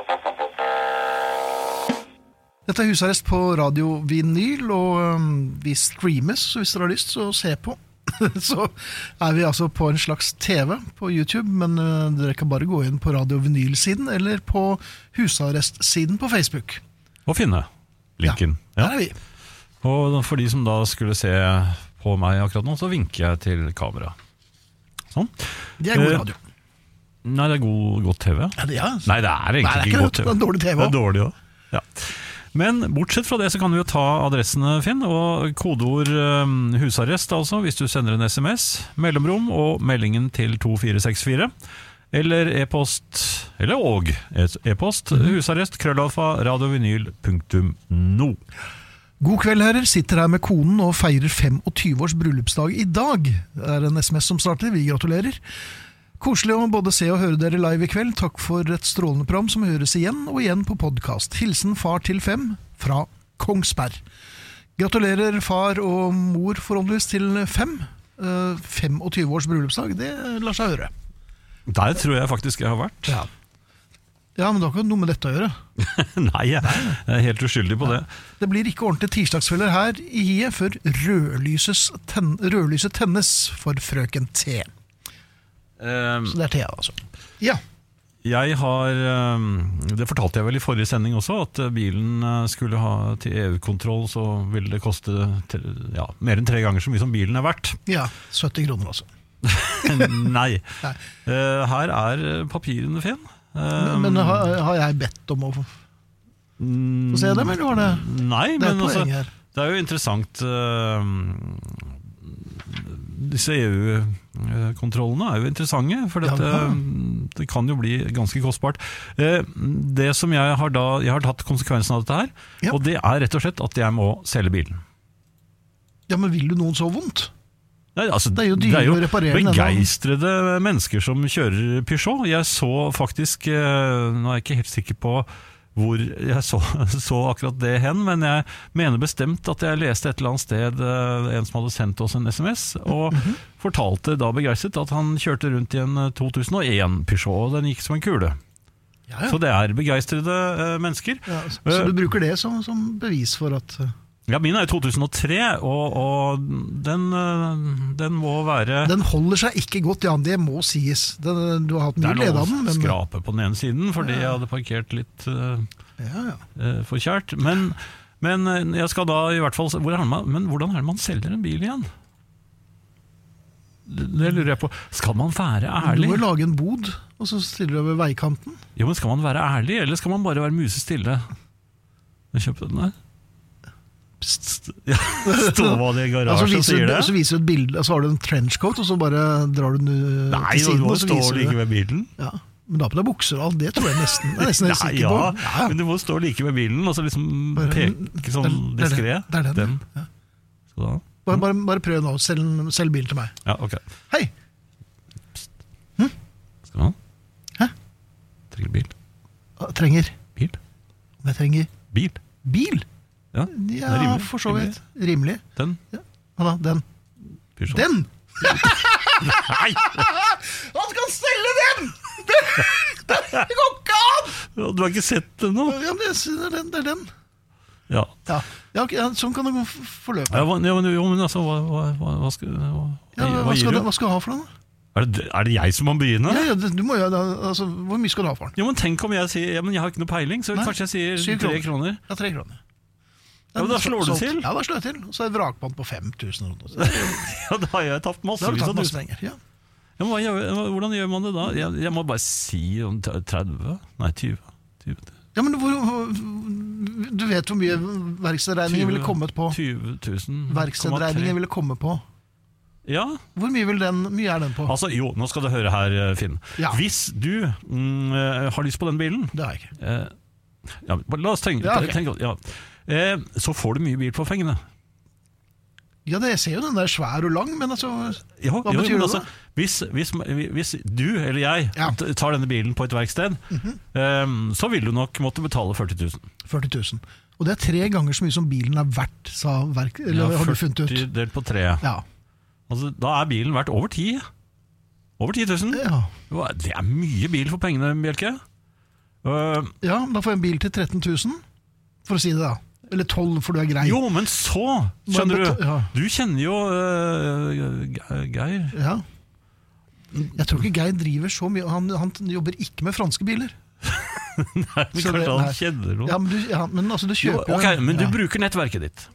Dette husarrest på Radio Vinyl, og vi streames, så hvis dere har lyst så se på. Så vi altså på en slags TV på YouTube, men dere kan bare gå inn på Radio Vinyl-siden eller på husarrest-siden på Facebook. Og finne linken. Ja, der vi. Og for de som da skulle se på meg akkurat nå, så vinker jeg til kamera. Sånn. Det god radio. Nei, det god TV. Ja, Nei, det egentlig ikke god TV. Det er dårlig TV også. Det dårlig også. Ja. Men bortsett fra det så kan du jo ta adressene, Finn, og kodeord husarrest, altså, hvis du sender en SMS, mellomrom og meldingen til 2464, eller e-post, husarrest, @radiovinyl.no. God kveld, herrer. Sitter her med konen og feirer 25 års bryllupsdag i dag. Det er en SMS som starter. Vi gratulerer. Koselig å både se og høre dere live i kveld. Takk for et strålende program som høres igjen og igjen på podcast. Hilsen far til 5 fra Kongsberg. Gratulerer far og mor forhåndvis til 5. 25 års bryllupsdag, det lar seg høre. Der tror jeg faktisk jeg har vært. Ja, men det har ikke noe med dette å gjøre. Nei, jeg er helt uskyldig på det. Det blir ikke ordentlig tirsdagsfeller her i Hie før rødlyset tennes for frøken T. Så det er Thea, altså. Ja. Jeg har, det fortalte jeg vel i forrige sending også, at bilen skulle ha til EU-kontroll, så ville det koste mer enn 3 ganger så mye som bilen er verdt. Ja, 70 kroner altså. Nei. Her er papirene fin. Men har jeg bedt om å få se dem, eller var det? Nei, det men altså, det er jo interessant. Disse EU-kontrollene er jo interessante, for det kan jo bli ganske kostbart. Det som jeg har tatt konsekvensen av dette her, og det er rett og slett at jeg må selge bilen. Ja, men vil du noen så vondt? Nei, altså, det er jo begeistrede mennesker som kjører Peugeot. Jeg så faktisk, nå er jeg ikke helt sikker på hvor jeg så akkurat det hen, men jeg mener bestemt at jeg leste et eller annet sted en som hadde sendt oss en SMS, og fortalte da begeistret at han kjørte rundt i en 2001 Peugeot, og den gikk som en kule. Ja. Så det er begeistrede mennesker. Ja, så du bruker det som bevis for at... Ja, min er jo 2003, og den må være... Den holder seg ikke godt, Jan, det må sies. Du har hatt mye led av den. Det er noe skrape på den ene siden, fordi jeg hadde parkert litt for kjært. Men jeg skal da i hvert fall... Men hvordan er det man selger en bil igjen? Det lurer jeg på. Skal man være ærlig? Du må lage en bod, og så stiller du over veikanten. Jo, men skal man være ærlig, eller skal man bare være musestille? Jeg kjøpte den der. Stå hva det i garasjen sier det. Så viser du et bilde, så har du en trenchcoat, og så bare drar du den til siden. Nei, nå står det ikke ved bilen. Ja, men da på deg bukser og alt, det tror jeg nesten er sikker på. Ja, men du må stå like ved bilen, og så liksom peke sånn diskret. Det er den. Ja. Bare prøv nå, selg bilen til meg. Ja, ok. Hei! Skal du ha? Hæ? Trenger bil. Trenger? Bil. Jeg trenger? Bil. Bil? Ja, rimelig. For så vidt. Rimelig. Den? Ja. Hva da? Den? Peugeot. Den? Nei! Han skal selge den! Det går ikke an! Du har ikke sett den nå? Ja, men det er den. Ja. Okay, sånn kan det gå forløpet. Men altså, hva skal du ha for den? Er det jeg som må begynne? Ja, du må jo, altså, hvor mye skal du ha for den? Jo, men tenk om jeg sier, men jeg har ikke noe peiling, så kanskje jeg sier 3 kroner. Ja, 3 kroner. Ja, men da slår du til. Ja, da slår jeg til. Så er det vrakpant på 5000. Ja, da har jeg tapt massevis av tusen. Ja. Hvordan gjør man det da? Jeg må bare si 30. Nei, 20. Ja, men du vet hvor mye verkstedregningen ville kommet på? 20 000. Verkstedregningen ville kommet på? Ja. Hvor mye er den på? Altså, jo, nå skal du høre her, Finn. Ja. Hvis du har lyst på den bilen... Det har jeg ikke. La oss tenke. Så får du mye bil på fengene. Ja, jeg ser jo den der svær og lang, men altså, hva betyr det da? Hvis du eller jeg tar denne bilen på et verksted, så vil du nok måtte betale 40 000. 40 000. Og det er 3 ganger så mye som bilen er verdt, eller har du funnet ut? 40 delt på 3. Ja. Altså, da er bilen verdt over 10. Over 10 000. Ja. Det er mye bil for pengene, Bjelke. Ja, da får jeg en bil til 13 000, for å si det da. Eller 12, for du er grei. Jo, men så, skjønner du, du kjenner jo Geir. Ja. Jeg tror ikke Geir driver så mye, han jobber ikke med franske biler. Nei, men kanskje han kjenner noe. Men altså, du kjøper jo... Ok, men du bruker nettverket ditt.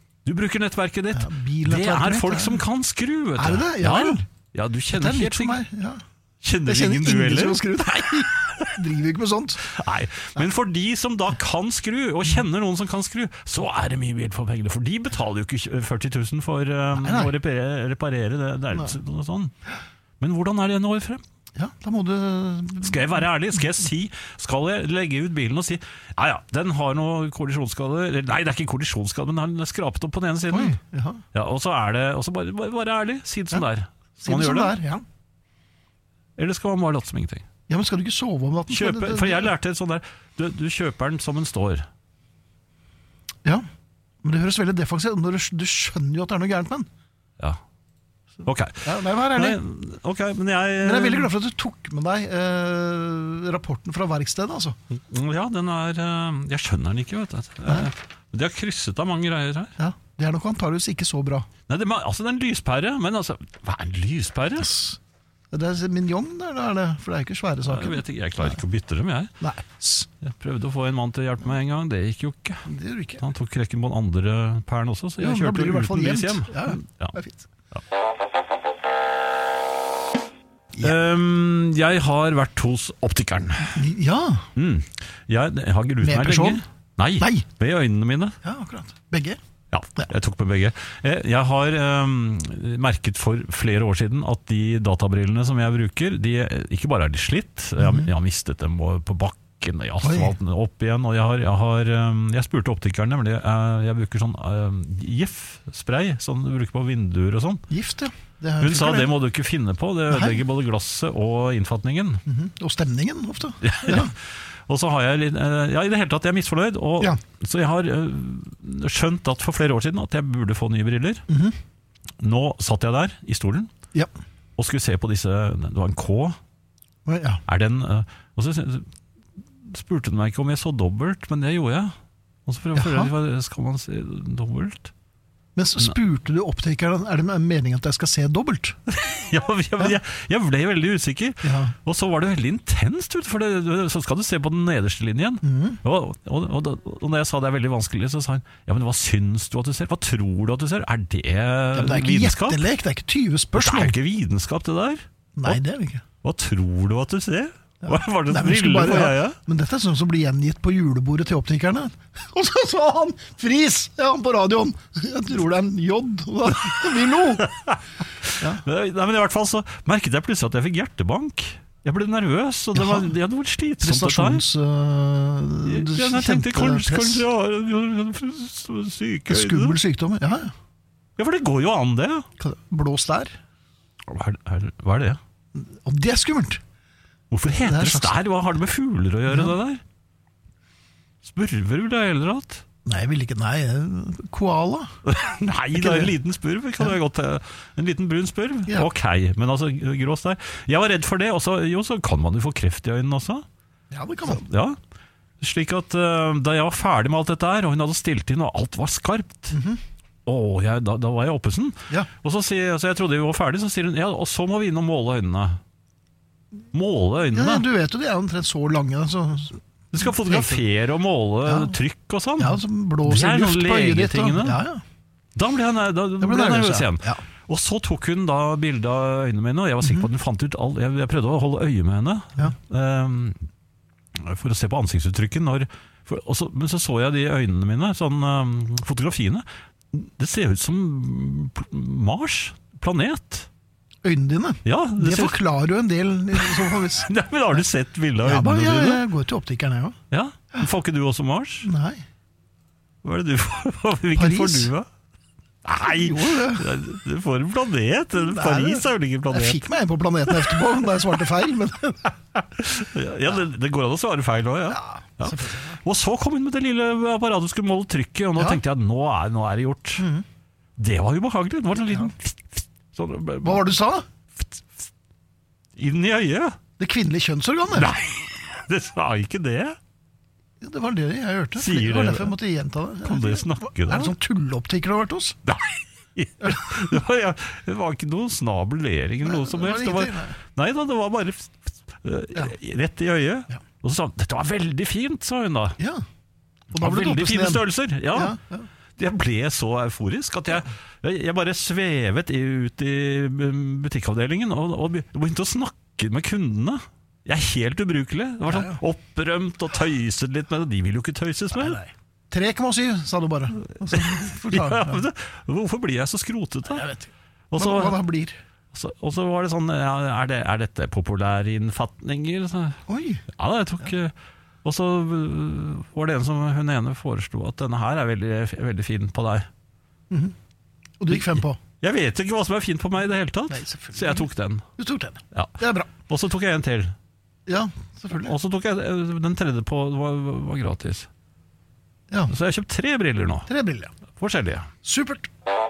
Det er folk som kan skru, vet du. Er det det? Ja, du kjenner helt sikkert. Ja. Kjenner ingen du heller? Nei, driver ikke med sånt. Nei, men for de som da kan skru, og kjenner noen som kan skru, så er det mye bil for pengene. For de betaler jo ikke 40 000 for å reparere det. Det er noe sånn. Men hvordan er det en år frem? Ja, da må du... Skal jeg være ærlig? Skal jeg legge ut bilen og si ja, den har noe kollisjonsskade? Nei, det er ikke kollisjonsskade, men den er skrapet opp på den ene siden. Oi, ja, og så bare ærlig, si det som det er. Si det som det er, ja. Eller skal man bare late som ingenting? Ja, men skal du ikke sove om natten? For jeg lærte sånn der, du kjøper den som den står. Ja, men det høres veldig defensivt. Du skjønner jo at det er noe gærent med den. Ja. Ok. Ja, vær ærlig. Men jeg er veldig glad for at du tok med deg rapporten fra verkstedet, altså. Ja, den er jeg skjønner den ikke, vet du. De har krysset av mange greier her. Ja, det er nok antageligvis ikke så bra. Nei, det er en lyspære, men altså, hva er en lyspære? Det er mignon der, for det er ikke svære saker. Jeg vet ikke, jeg klarer ikke å bytte dem, jeg. Nei. Jeg prøvde å få en mann til å hjelpe meg en gang, det gikk jo ikke. Det gjør du ikke. Han tok rekken på den andre pæren også, så jeg kjørte uten lys hjem. Ja, det er fint. Jeg har vært hos optikeren. Ja. Jeg har gruet meg lenge. person? Nei, med øynene mine. Ja, akkurat. Begge? Ja, jeg tok på begge. Jeg har merket for flere år siden at de databrillene som jeg bruker, de ikke bare er de slitt, jeg har mistet dem på bakken, i asfalten, opp igjen, og jeg spurte optikeren, nemlig, jeg bruker sånn GIF-spray, sånn du bruker på vinduer og sånn. Gift, ja. Hun sa det må du ikke finne på, det ødelegger både glasset og innfatningen. Og stemningen ofte. Ja. Og så har jeg i det hele tatt jeg er misfornøyd, så jeg har skjønt at for flere år siden at jeg burde få nye briller. Nå satt jeg der i stolen og skulle se på disse, det var en K. Er den, og så spurte hun meg ikke om jeg så dobbelt, men det gjorde jeg. Og så skal man se dobbelt? Men spurte du optikeren, er det meningen at jeg skal se dobbelt? Jeg ble veldig usikker. Og så var det veldig intenst, for så skal du se på den nederste linjen. Og når jeg sa det er veldig vanskelig, så sa han, ja, men hva syns du at du ser? Hva tror du at du ser? Er det vitenskap? Det er ikke gjettelek, det er ikke 20 spørsmål. Det er ikke vitenskap det der. Nei, det er det ikke. Hva tror du at du ser? Var det men dette er sånn som blir gjengitt på julebordet til optikerne. Og så sa han Friis på radioen, jeg tror det er en J. Det blir noe. Nei, men i hvert fall så merket jeg plutselig at jeg fikk hjertebank. Jeg ble nervøs, og det hadde vært slitsomt. Jeg tenkte kanskje jeg har syke øyne. Skummel sykdom, ja, for det går jo an det. Blås der. Hva er det? Og det er skummelt. Hvorfor heter det stær? Hva har det med fugler å gjøre det der? Spurver vil jeg heller hatt. Nei, jeg vil ikke, koala. Nei, det er en liten spurv. Kan det være godt, en liten brun spurv? Ok, men altså grå stær. Jeg var redd for det, og så kan man jo få kreft i øynene også. Ja, det kan man. Ja, slik at da jeg var ferdig med alt dette her, og hun hadde stilt inn, og alt var skarpt, da var jeg oppesen. Og så jeg trodde vi var ferdig, så sier hun, og så må vi inn og måle øynene. Måle øynene? Ja, du vet jo, de er omtrent så lange. Du skal fotografere og måle trykk og sånn. Ja, så blåser luft på øyet ditt. Da ble jeg nervøs igjen. Og så tok hun da bildet av øynene mine, og jeg var sikker på at hun fant ut alt. Jeg prøvde å holde øye med henne for å se på ansiktsuttrykken. Men så jeg de øynene mine, sånn fotografiene. Det ser ut som Mars, planet. Øynene dine? Ja, det forklarer jo en del. Nei, men har du sett bildet av øynene dine? Ja, jeg går til optikeren, jeg også. Ja, får ikke du også Mars? Nei. Hva er det du får? Hvilken får du da? Nei, du får en planet. Paris er vel ikke en planet. Jeg fikk meg en på planeten etterpå, da jeg svarte feil. Men det går an å svare feil også, ja. Og så kom hun med det lille apparatet, skulle måle trykket, og nå tenkte jeg at nå er det gjort. Det var ubehagelig. Det var en liten hva var det du sa? Inn i øyet. Det kvinnelige kjønnsorganet? Nei, det sa ikke det. Det var det jeg hørte. Sier det var derfor jeg måtte gjenta det. Kan det snakke da? Er det sånn tulleoptikker du har vært hos? Nei, det var ikke noe snabelering eller noe som helst. Nei da, det var bare rett i øyet. Og så sa han, dette var veldig fint, sa hun da. Ja. Det var veldig fine størrelser. Ja. Jeg ble så euforisk at jeg bare svevet ut i butikkavdelingen og begynte å snakke med kundene. Jeg er helt ubrukelig. Det var sånn opprømt og tøyset litt med det. De vil jo ikke tøyses med. 3,7, sa du bare. Hvorfor blir jeg så skrotet da? Jeg vet ikke. Hva blir? Og så var det sånn, er dette populære innfatninger? Oi. Ja, jeg tok... Og så var det hun ene foreslo at denne her er veldig, veldig fin på deg. Og du gikk 5 på? Jeg vet ikke hva som er fint på meg i det hele tatt. Nei, så jeg tok den. Du tok den, ja. Det er bra. Og så tok jeg en til. Ja, selvfølgelig. Og så tok jeg den tredje på, det var gratis. Ja. Så jeg har kjøpt 3 briller nå. 3 briller. Forskjellige. Supert.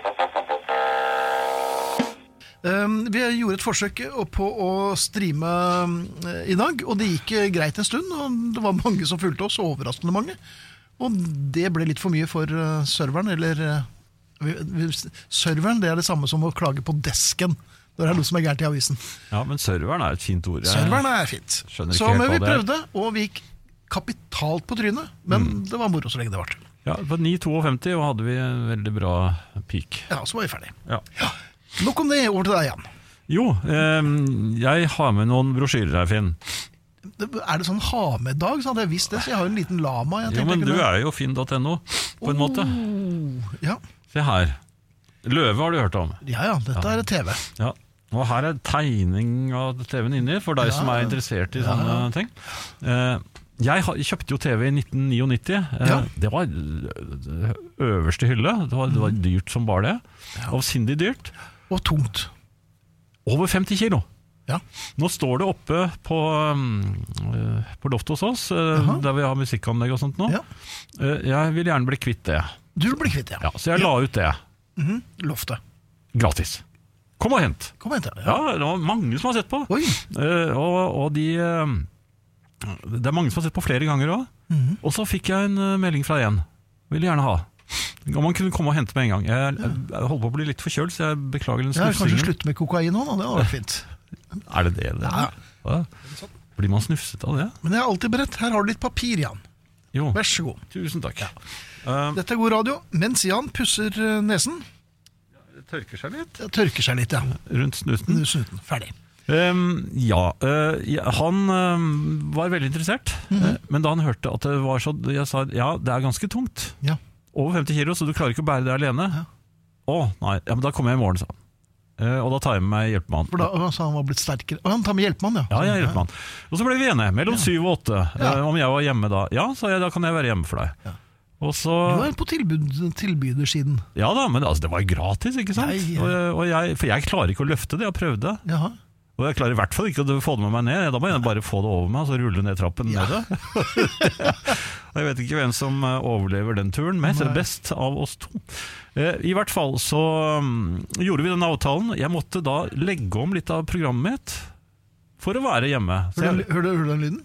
Vi gjorde et forsøk på å streame i dag, og det gikk greit en stund, og det var mange som fulgte oss, overraskende mange. Og det ble litt for mye for serveren, eller serveren, det er det samme som å klage på desken. Det er noe som er gærent i avisen. Ja, men serveren er et fint ord. Serveren er fint. Men vi prøvde, og vi gikk kapitalt på trynet, men det var moro så lenge det var. Ja, på 9,52 og hadde vi en veldig bra peak. Ja, så var vi ferdig. Ja. Nok om det, over til deg, Jan. Jo, jeg har med noen brosjyrer her, Finn. Er det sånn ha-med-dag, så hadde jeg visst det, så jeg har en liten lama. Jo, men du er jo finn.no, på en måte. Ja. Se her. Løve har du hørt om. Ja, dette er TV. Ja, og her er tegning av TV-en inni, for deg som er interessert i sånne ting. Jeg kjøpte jo TV i 1999. Det var øverste hylle. Det var dyrt som bare det. Avsindig dyrt. Og tungt. Over 50 kilo. Ja. Nå står det oppe på loftet hos oss, der vi har musikkanlegg og sånt nå. Ja. Jeg vil gjerne bli kvitt det. Du vil bli kvitt, ja. Så jeg la ut det. Loftet. Gratis. Kom og hent. Ja, det var mange som har sett på. Oi. Og det er mange som har sett på flere ganger også. Og så fikk jeg en melding fra en. Vil gjerne ha. Om man kunne komme og hente med en gang. Jeg holder på å bli litt forkjølt, så jeg beklager den snufsingen. Kanskje slutte med kokain nå, det var fint. Er det det? Ja. Blir man snufset av det? Men jeg er alltid beredt. Her har du litt papir, Jan. Jo. Vær så god. Tusen takk. Dette er god radio. Mens Jan pusser nesen. Det tørker seg litt. Ja. Rundt snuten. Ferdig. Han var veldig interessert, men da han hørte at det var så, jeg sa, ja, det er ganske tungt. Ja. Over 50 kilo, så du klarer ikke å bære det alene. Nei, ja, men da kommer jeg i morgen, sa han. Og da tar jeg med meg hjelpemann. For da sa han var blitt sterkere. Og han tar med hjelpemann, ja. Ja, jeg hjelpemann. Og så ble vi enige, mellom 7 og 8, om jeg var hjemme da. Ja, sa jeg, da kan jeg være hjemme for deg. Og så, du er på tilbydersiden. Ja da, men altså, det var gratis, ikke sant? For jeg klarer ikke å løfte det, jeg prøvde. Jaha. Og jeg klarer i hvert fall ikke å få det med meg ned. Da må jeg bare få det over meg, og så rulle ned trappen med det. Jeg vet ikke hvem som overlever den turen mest, eller best av oss to. I hvert fall så gjorde vi den avtalen. Jeg måtte da legge om litt av programmet mitt for å være hjemme. Hører du den lyden?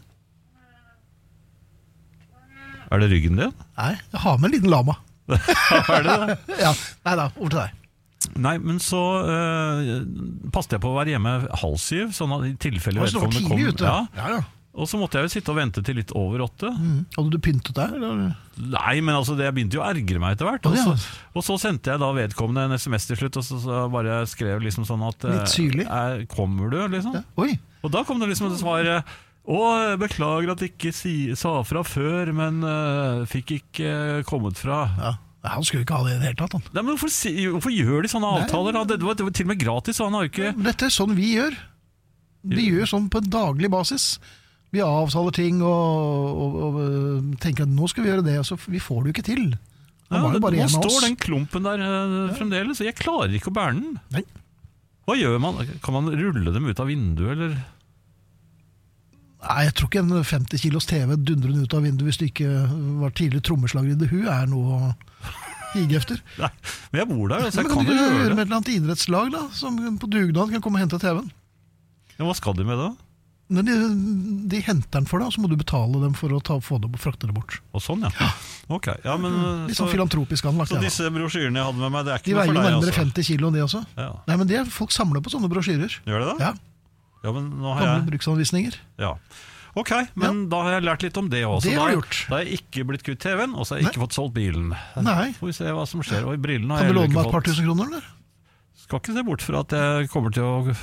Er det ryggen din? Nei, jeg har med en liten lama. Er det det? Ja, nei da, over til deg. Nei, men så passet jeg på å være hjemme 6:30, sånn at i tilfelle vedkommende kom. Tidlig ute. Ja. Og så måtte jeg jo sitte og vente til litt over 8. Hadde du pyntet deg? Eller? Nei, men altså, jeg begynte jo å ergre meg etter hvert. Og så sendte jeg da vedkommende en SMS til slutt, og så bare skrev liksom sånn at litt syrlig? Kommer du, liksom? Ja. Oi. Og da kom det liksom et svar: beklager at jeg ikke sa fra før, men fikk ikke kommet fra. Ja. Han skulle ikke ha det i det hele tatt. Nei, men hvorfor gjør de sånne avtaler? Det var til og med gratis, og han har jo ikke... Dette er sånn vi gjør. Vi gjør sånn på en daglig basis. Vi avtaler ting og tenker at nå skal vi gjøre det, og så vi får det jo ikke til. Nå står den klumpen der fremdeles, og jeg klarer ikke å bære den. Nei. Hva gjør man? Kan man rulle dem ut av vinduet, eller... Nei, jeg tror ikke en 50 kilos TV dundrer ut av vinduet hvis du ikke var tidlig trommeslager i The Who er noe å hige efter. Nei, men jeg bor der, så jeg kan jo gjøre det. Med et eller annet idrettslag da, som på dugnad kan komme og hente TV-en. Ja, hva skal de med da? De henter den for deg, og så må du betale dem for å få det og frakte det bort. Og sånn, ja. Ok. Ja, men, litt sånn filantropisk anlagt. Så disse brosjyrene jeg hadde med meg, det er ikke noe for deg, altså? De veier jo nærmere 50 kilo, de også. Ja. Nei, men folk samler på sånne brosjyrer. Gjør det da? Ja. Ja, men nå har Gamle bruksanvisninger. Ja. Ok, men da har jeg lært litt om det også. Det har du gjort. Da har jeg ikke blitt kvitt TV-en, og så har jeg ikke fått solgt bilen. Nei. Får vi se hva som skjer. Og i brillene har kan jeg du låne ikke meg et par tusen kroner, eller? Skal ikke se bort fra at jeg kommer til å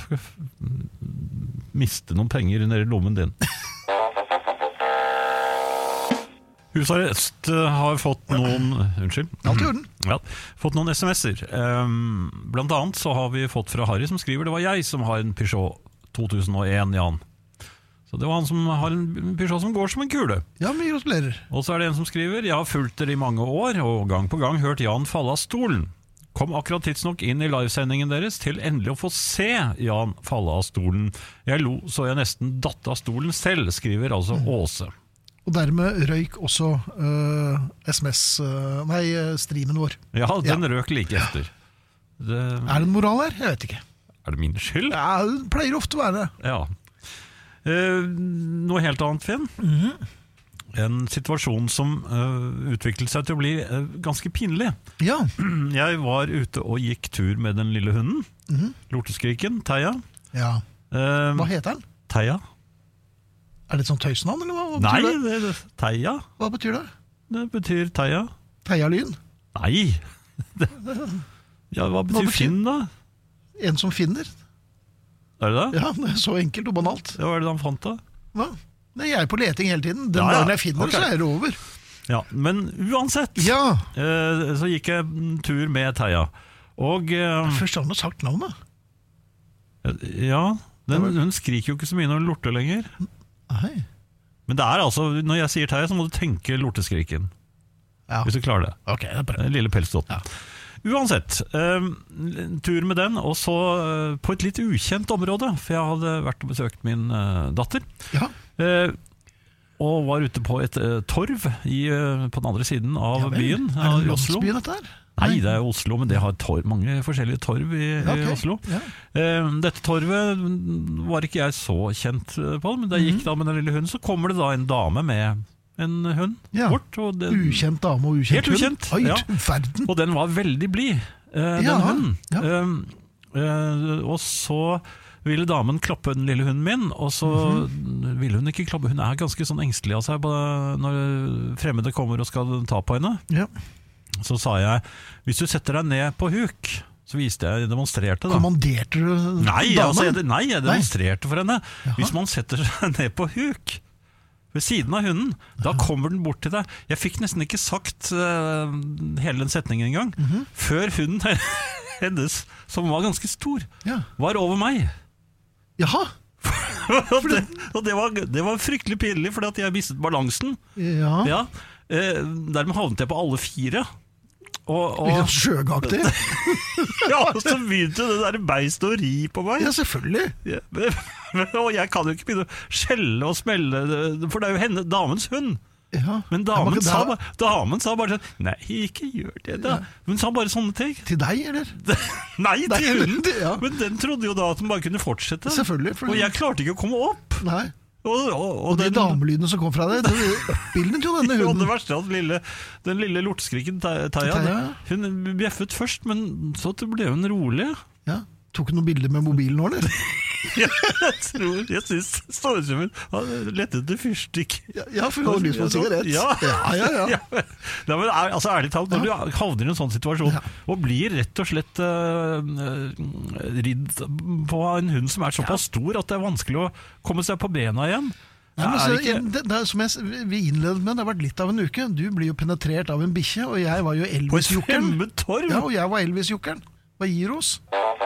miste noen penger nede i lommen din. Husarrest har fått noen fått noen sms'er. Blant annet så har vi fått fra Harry som skriver: det var jeg som har en Peugeot 2001, Jan. Så det var han som har en Peugeot som går som en kule. Ja, mye gratulerer. Og så er det en som skriver: jeg har fulgt dere i mange år, og gang på gang hørt Jan falle av stolen. Kom akkurat tidsnok inn i livesendingen deres til endelig å få se Jan falle av stolen. Jeg lo så jeg nesten datt av stolen selv, skriver altså Åse. Og dermed røyk også streamen vår. Ja, den røk like etter. Er det en moral her? Jeg vet ikke. Er det min skyld? Ja, det pleier ofte å være det. Ja. Noe helt annet, Finn. En situasjon som utviklet seg til å bli ganske pinlig. Ja. Jeg var ute og gikk tur med den lille hunden. Lorteskriken, Teia. Ja. Hva heter den? Teia. Er det et sånt tøysnavn, eller hva Nei, betyr det? Det er Teia. Hva betyr det? Det betyr Teia. Teia-lyn? Nei. Ja, hva betyr Finn, da? En som finner. Er det det? Ja, det er så enkelt og banalt. Ja, hva er det han fant da? Hva? Nei, jeg er på leting hele tiden. Den dagen jeg finner det, så er det over. Ja, men uansett så gikk jeg en tur med Teia. Og først har han sagt navnet. Ja, hun skriker jo ikke så mye når hun lorter lenger. Nei. Men det er altså, når jeg sier Teia, så må du tenke lorteskriken. Hvis du klarer det. Ok, det er bra. Den lille pelsdotten. Uansett, tur med den, og så på et litt ukjent område, for jeg hadde vært og besøkt min datter. Ja. Og var ute på et torv på den andre siden av byen. Er det landsbyen dette her? Nei, det er Oslo, men det har mange forskjellige torv i Oslo. Ja. Dette torvet var ikke jeg så kjent på, men da jeg gikk da med den lille hunden, så kommer det da en dame med en hund bort. Og ukjent dame og ukjent hund? Helt ukjent, verden. Og den var veldig blid, den hunden. Ja. Og så ville damen klappe den lille hunden min, og så ville hun ikke klappe. Hun er ganske sånn engstelig av seg når fremmede kommer og skal ta på henne. Ja. Så sa jeg, hvis du setter deg ned på huk, så viste jeg demonstrerte da. Kommanderte du damen? Nei, jeg demonstrerte for henne. Jaha. Hvis man setter seg ned på huk ved siden av hunden, da kommer den bort til deg. Jeg fikk nesten ikke sagt hele den setningen en gang, før hunden hennes, som var ganske stor, var over meg. Jaha. og det var fryktelig pinlig, fordi at jeg mistet balansen. Ja. Dermed havnet jeg på alle fire. Litt sjøgaktig. Ja, og så begynte det der beist å ri på meg. Ja, selvfølgelig. Og jeg kan jo ikke begynne å skjelle og smelle, for det er jo damens hund. Ja. Men damen sa bare sånn: nei, ikke gjør det da. Hun sa bare sånne ting. Til deg, eller? Nei, til hunden. Men den trodde jo da at den bare kunne fortsette. Selvfølgelig. Og jeg klarte ikke å komme opp. Nei. Og de damelydene som kom fra deg, bildet jo denne hunden. Og det verste at den lille lorteskriken Teia, hun bjeffet først, men så ble hun rolig. Ja. Tok du noen bilder med mobilen nå, eller? Jeg synes det står ut som hun lette etter fyrstikk. Ja, for hun hadde lyst på en sigarett. Ja. Nei, men altså, ærlig talt, når du havner i en sånn situasjon og blir rett og slett ridd på en hund som er såpass stor at det er vanskelig å komme seg på bena igjen. Nei, men det er som vi innledet med, det har vært litt av en uke. Du blir jo penetrert av en bikkje, og jeg var jo Elvis-jukkeren. På et fremmed torv? Ja, og jeg var Elvis-jukkeren. Hva gir oss?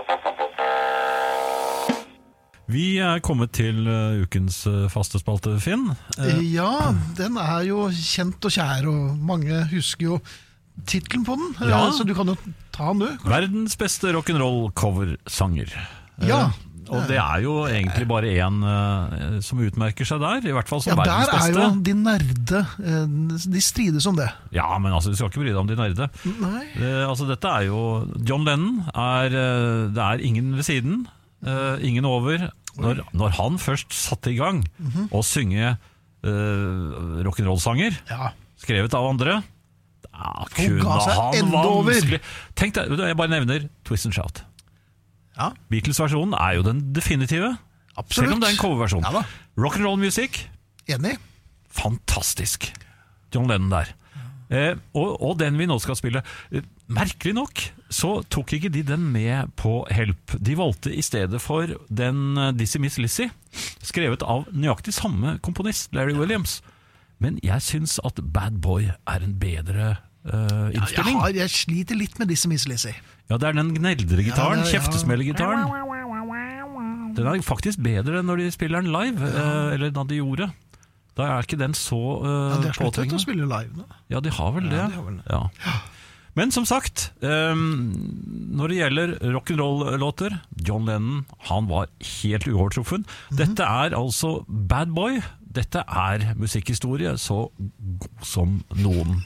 Vi er kommet til ukens faste spalte, Finn. Ja, den er jo kjent og kjær, og mange husker jo titlen på den. Så du kan jo ta den, du. Verdens beste rock'n'roll-coversanger. Ja. Og det er jo egentlig bare en som utmerker seg der, i hvert fall som verdens beste. Der er jo de nerde, de strides om det. Ja, men altså, du skal ikke bry deg om de nerde. Nei. Altså, dette er jo John Lennon, det er ingen ved siden, ingen over. Når han først satte i gang å synge rock'n'roll-sanger, skrevet av andre, da kunne han vanskelig. Tenk deg, jeg bare nevner Twist and Shout. Ja. Beatles-versjonen er jo den definitive. Absolutt. Selv om det er en coverversjon. Ja, rock'n'roll-musikk, enig. Fantastisk. John Lennon der. Og den vi nå skal spille, merkelig nok så tok ikke de den med på Help. De valgte i stedet for den Dizzy Miss Lizzy, skrevet av nøyaktig samme komponist, Larry Williams, Men jeg synes at Bad Boy er en bedre innspilling. Jeg sliter litt med disse Miss Lizzy. Ja, det er den gneldregitaren, kjeftesmellegitaren. Den er faktisk bedre når de spiller den live, eller da de gjorde. Da er ikke den så de har sluttet å spille live nå. Ja, de har vel det. Ja. Men som sagt, når det gjelder rock'n'roll-låter, John Lennon, han var helt uovertruffen. Dette er altså Bad Boy. Dette er musikkhistorie så god som noen.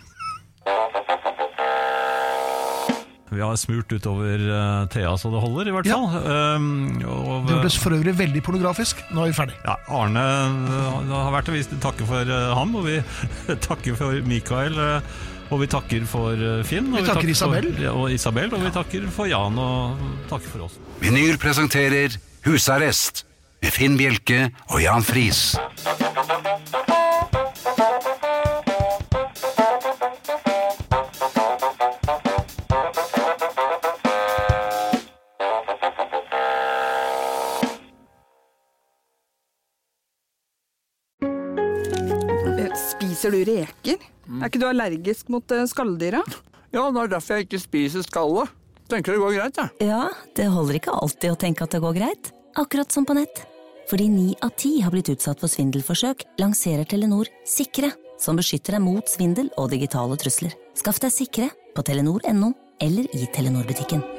Vi har smurt utover Thea så det holder i hvert fall. Det gjordes for øvrig veldig pornografisk. Nå er vi ferdig. Ja, Arne, det har vært å vise takke for ham, og vi takker for Mikael, og vi takker for Finn. Vi takker Isabel. Og Isabel, og vi takker for Jan, og takker for oss. Vinyl presenterer Husarrest med Finn Bjelke og Jan Friis. Spiser du reker? Er ikke du allergisk mot skalldyra? Ja, det er derfor jeg ikke spiser skallet. Tenker det går greit, ja. Ja, det holder ikke alltid å tenke at det går greit. Akkurat som på nett. Fordi 9 av 10 har blitt utsatt for svindelforsøk, lanserer Telenor Sikre, som beskytter deg mot svindel og digitale trusler. Skaff deg Sikre på telenor.no eller i Telenor-butikken.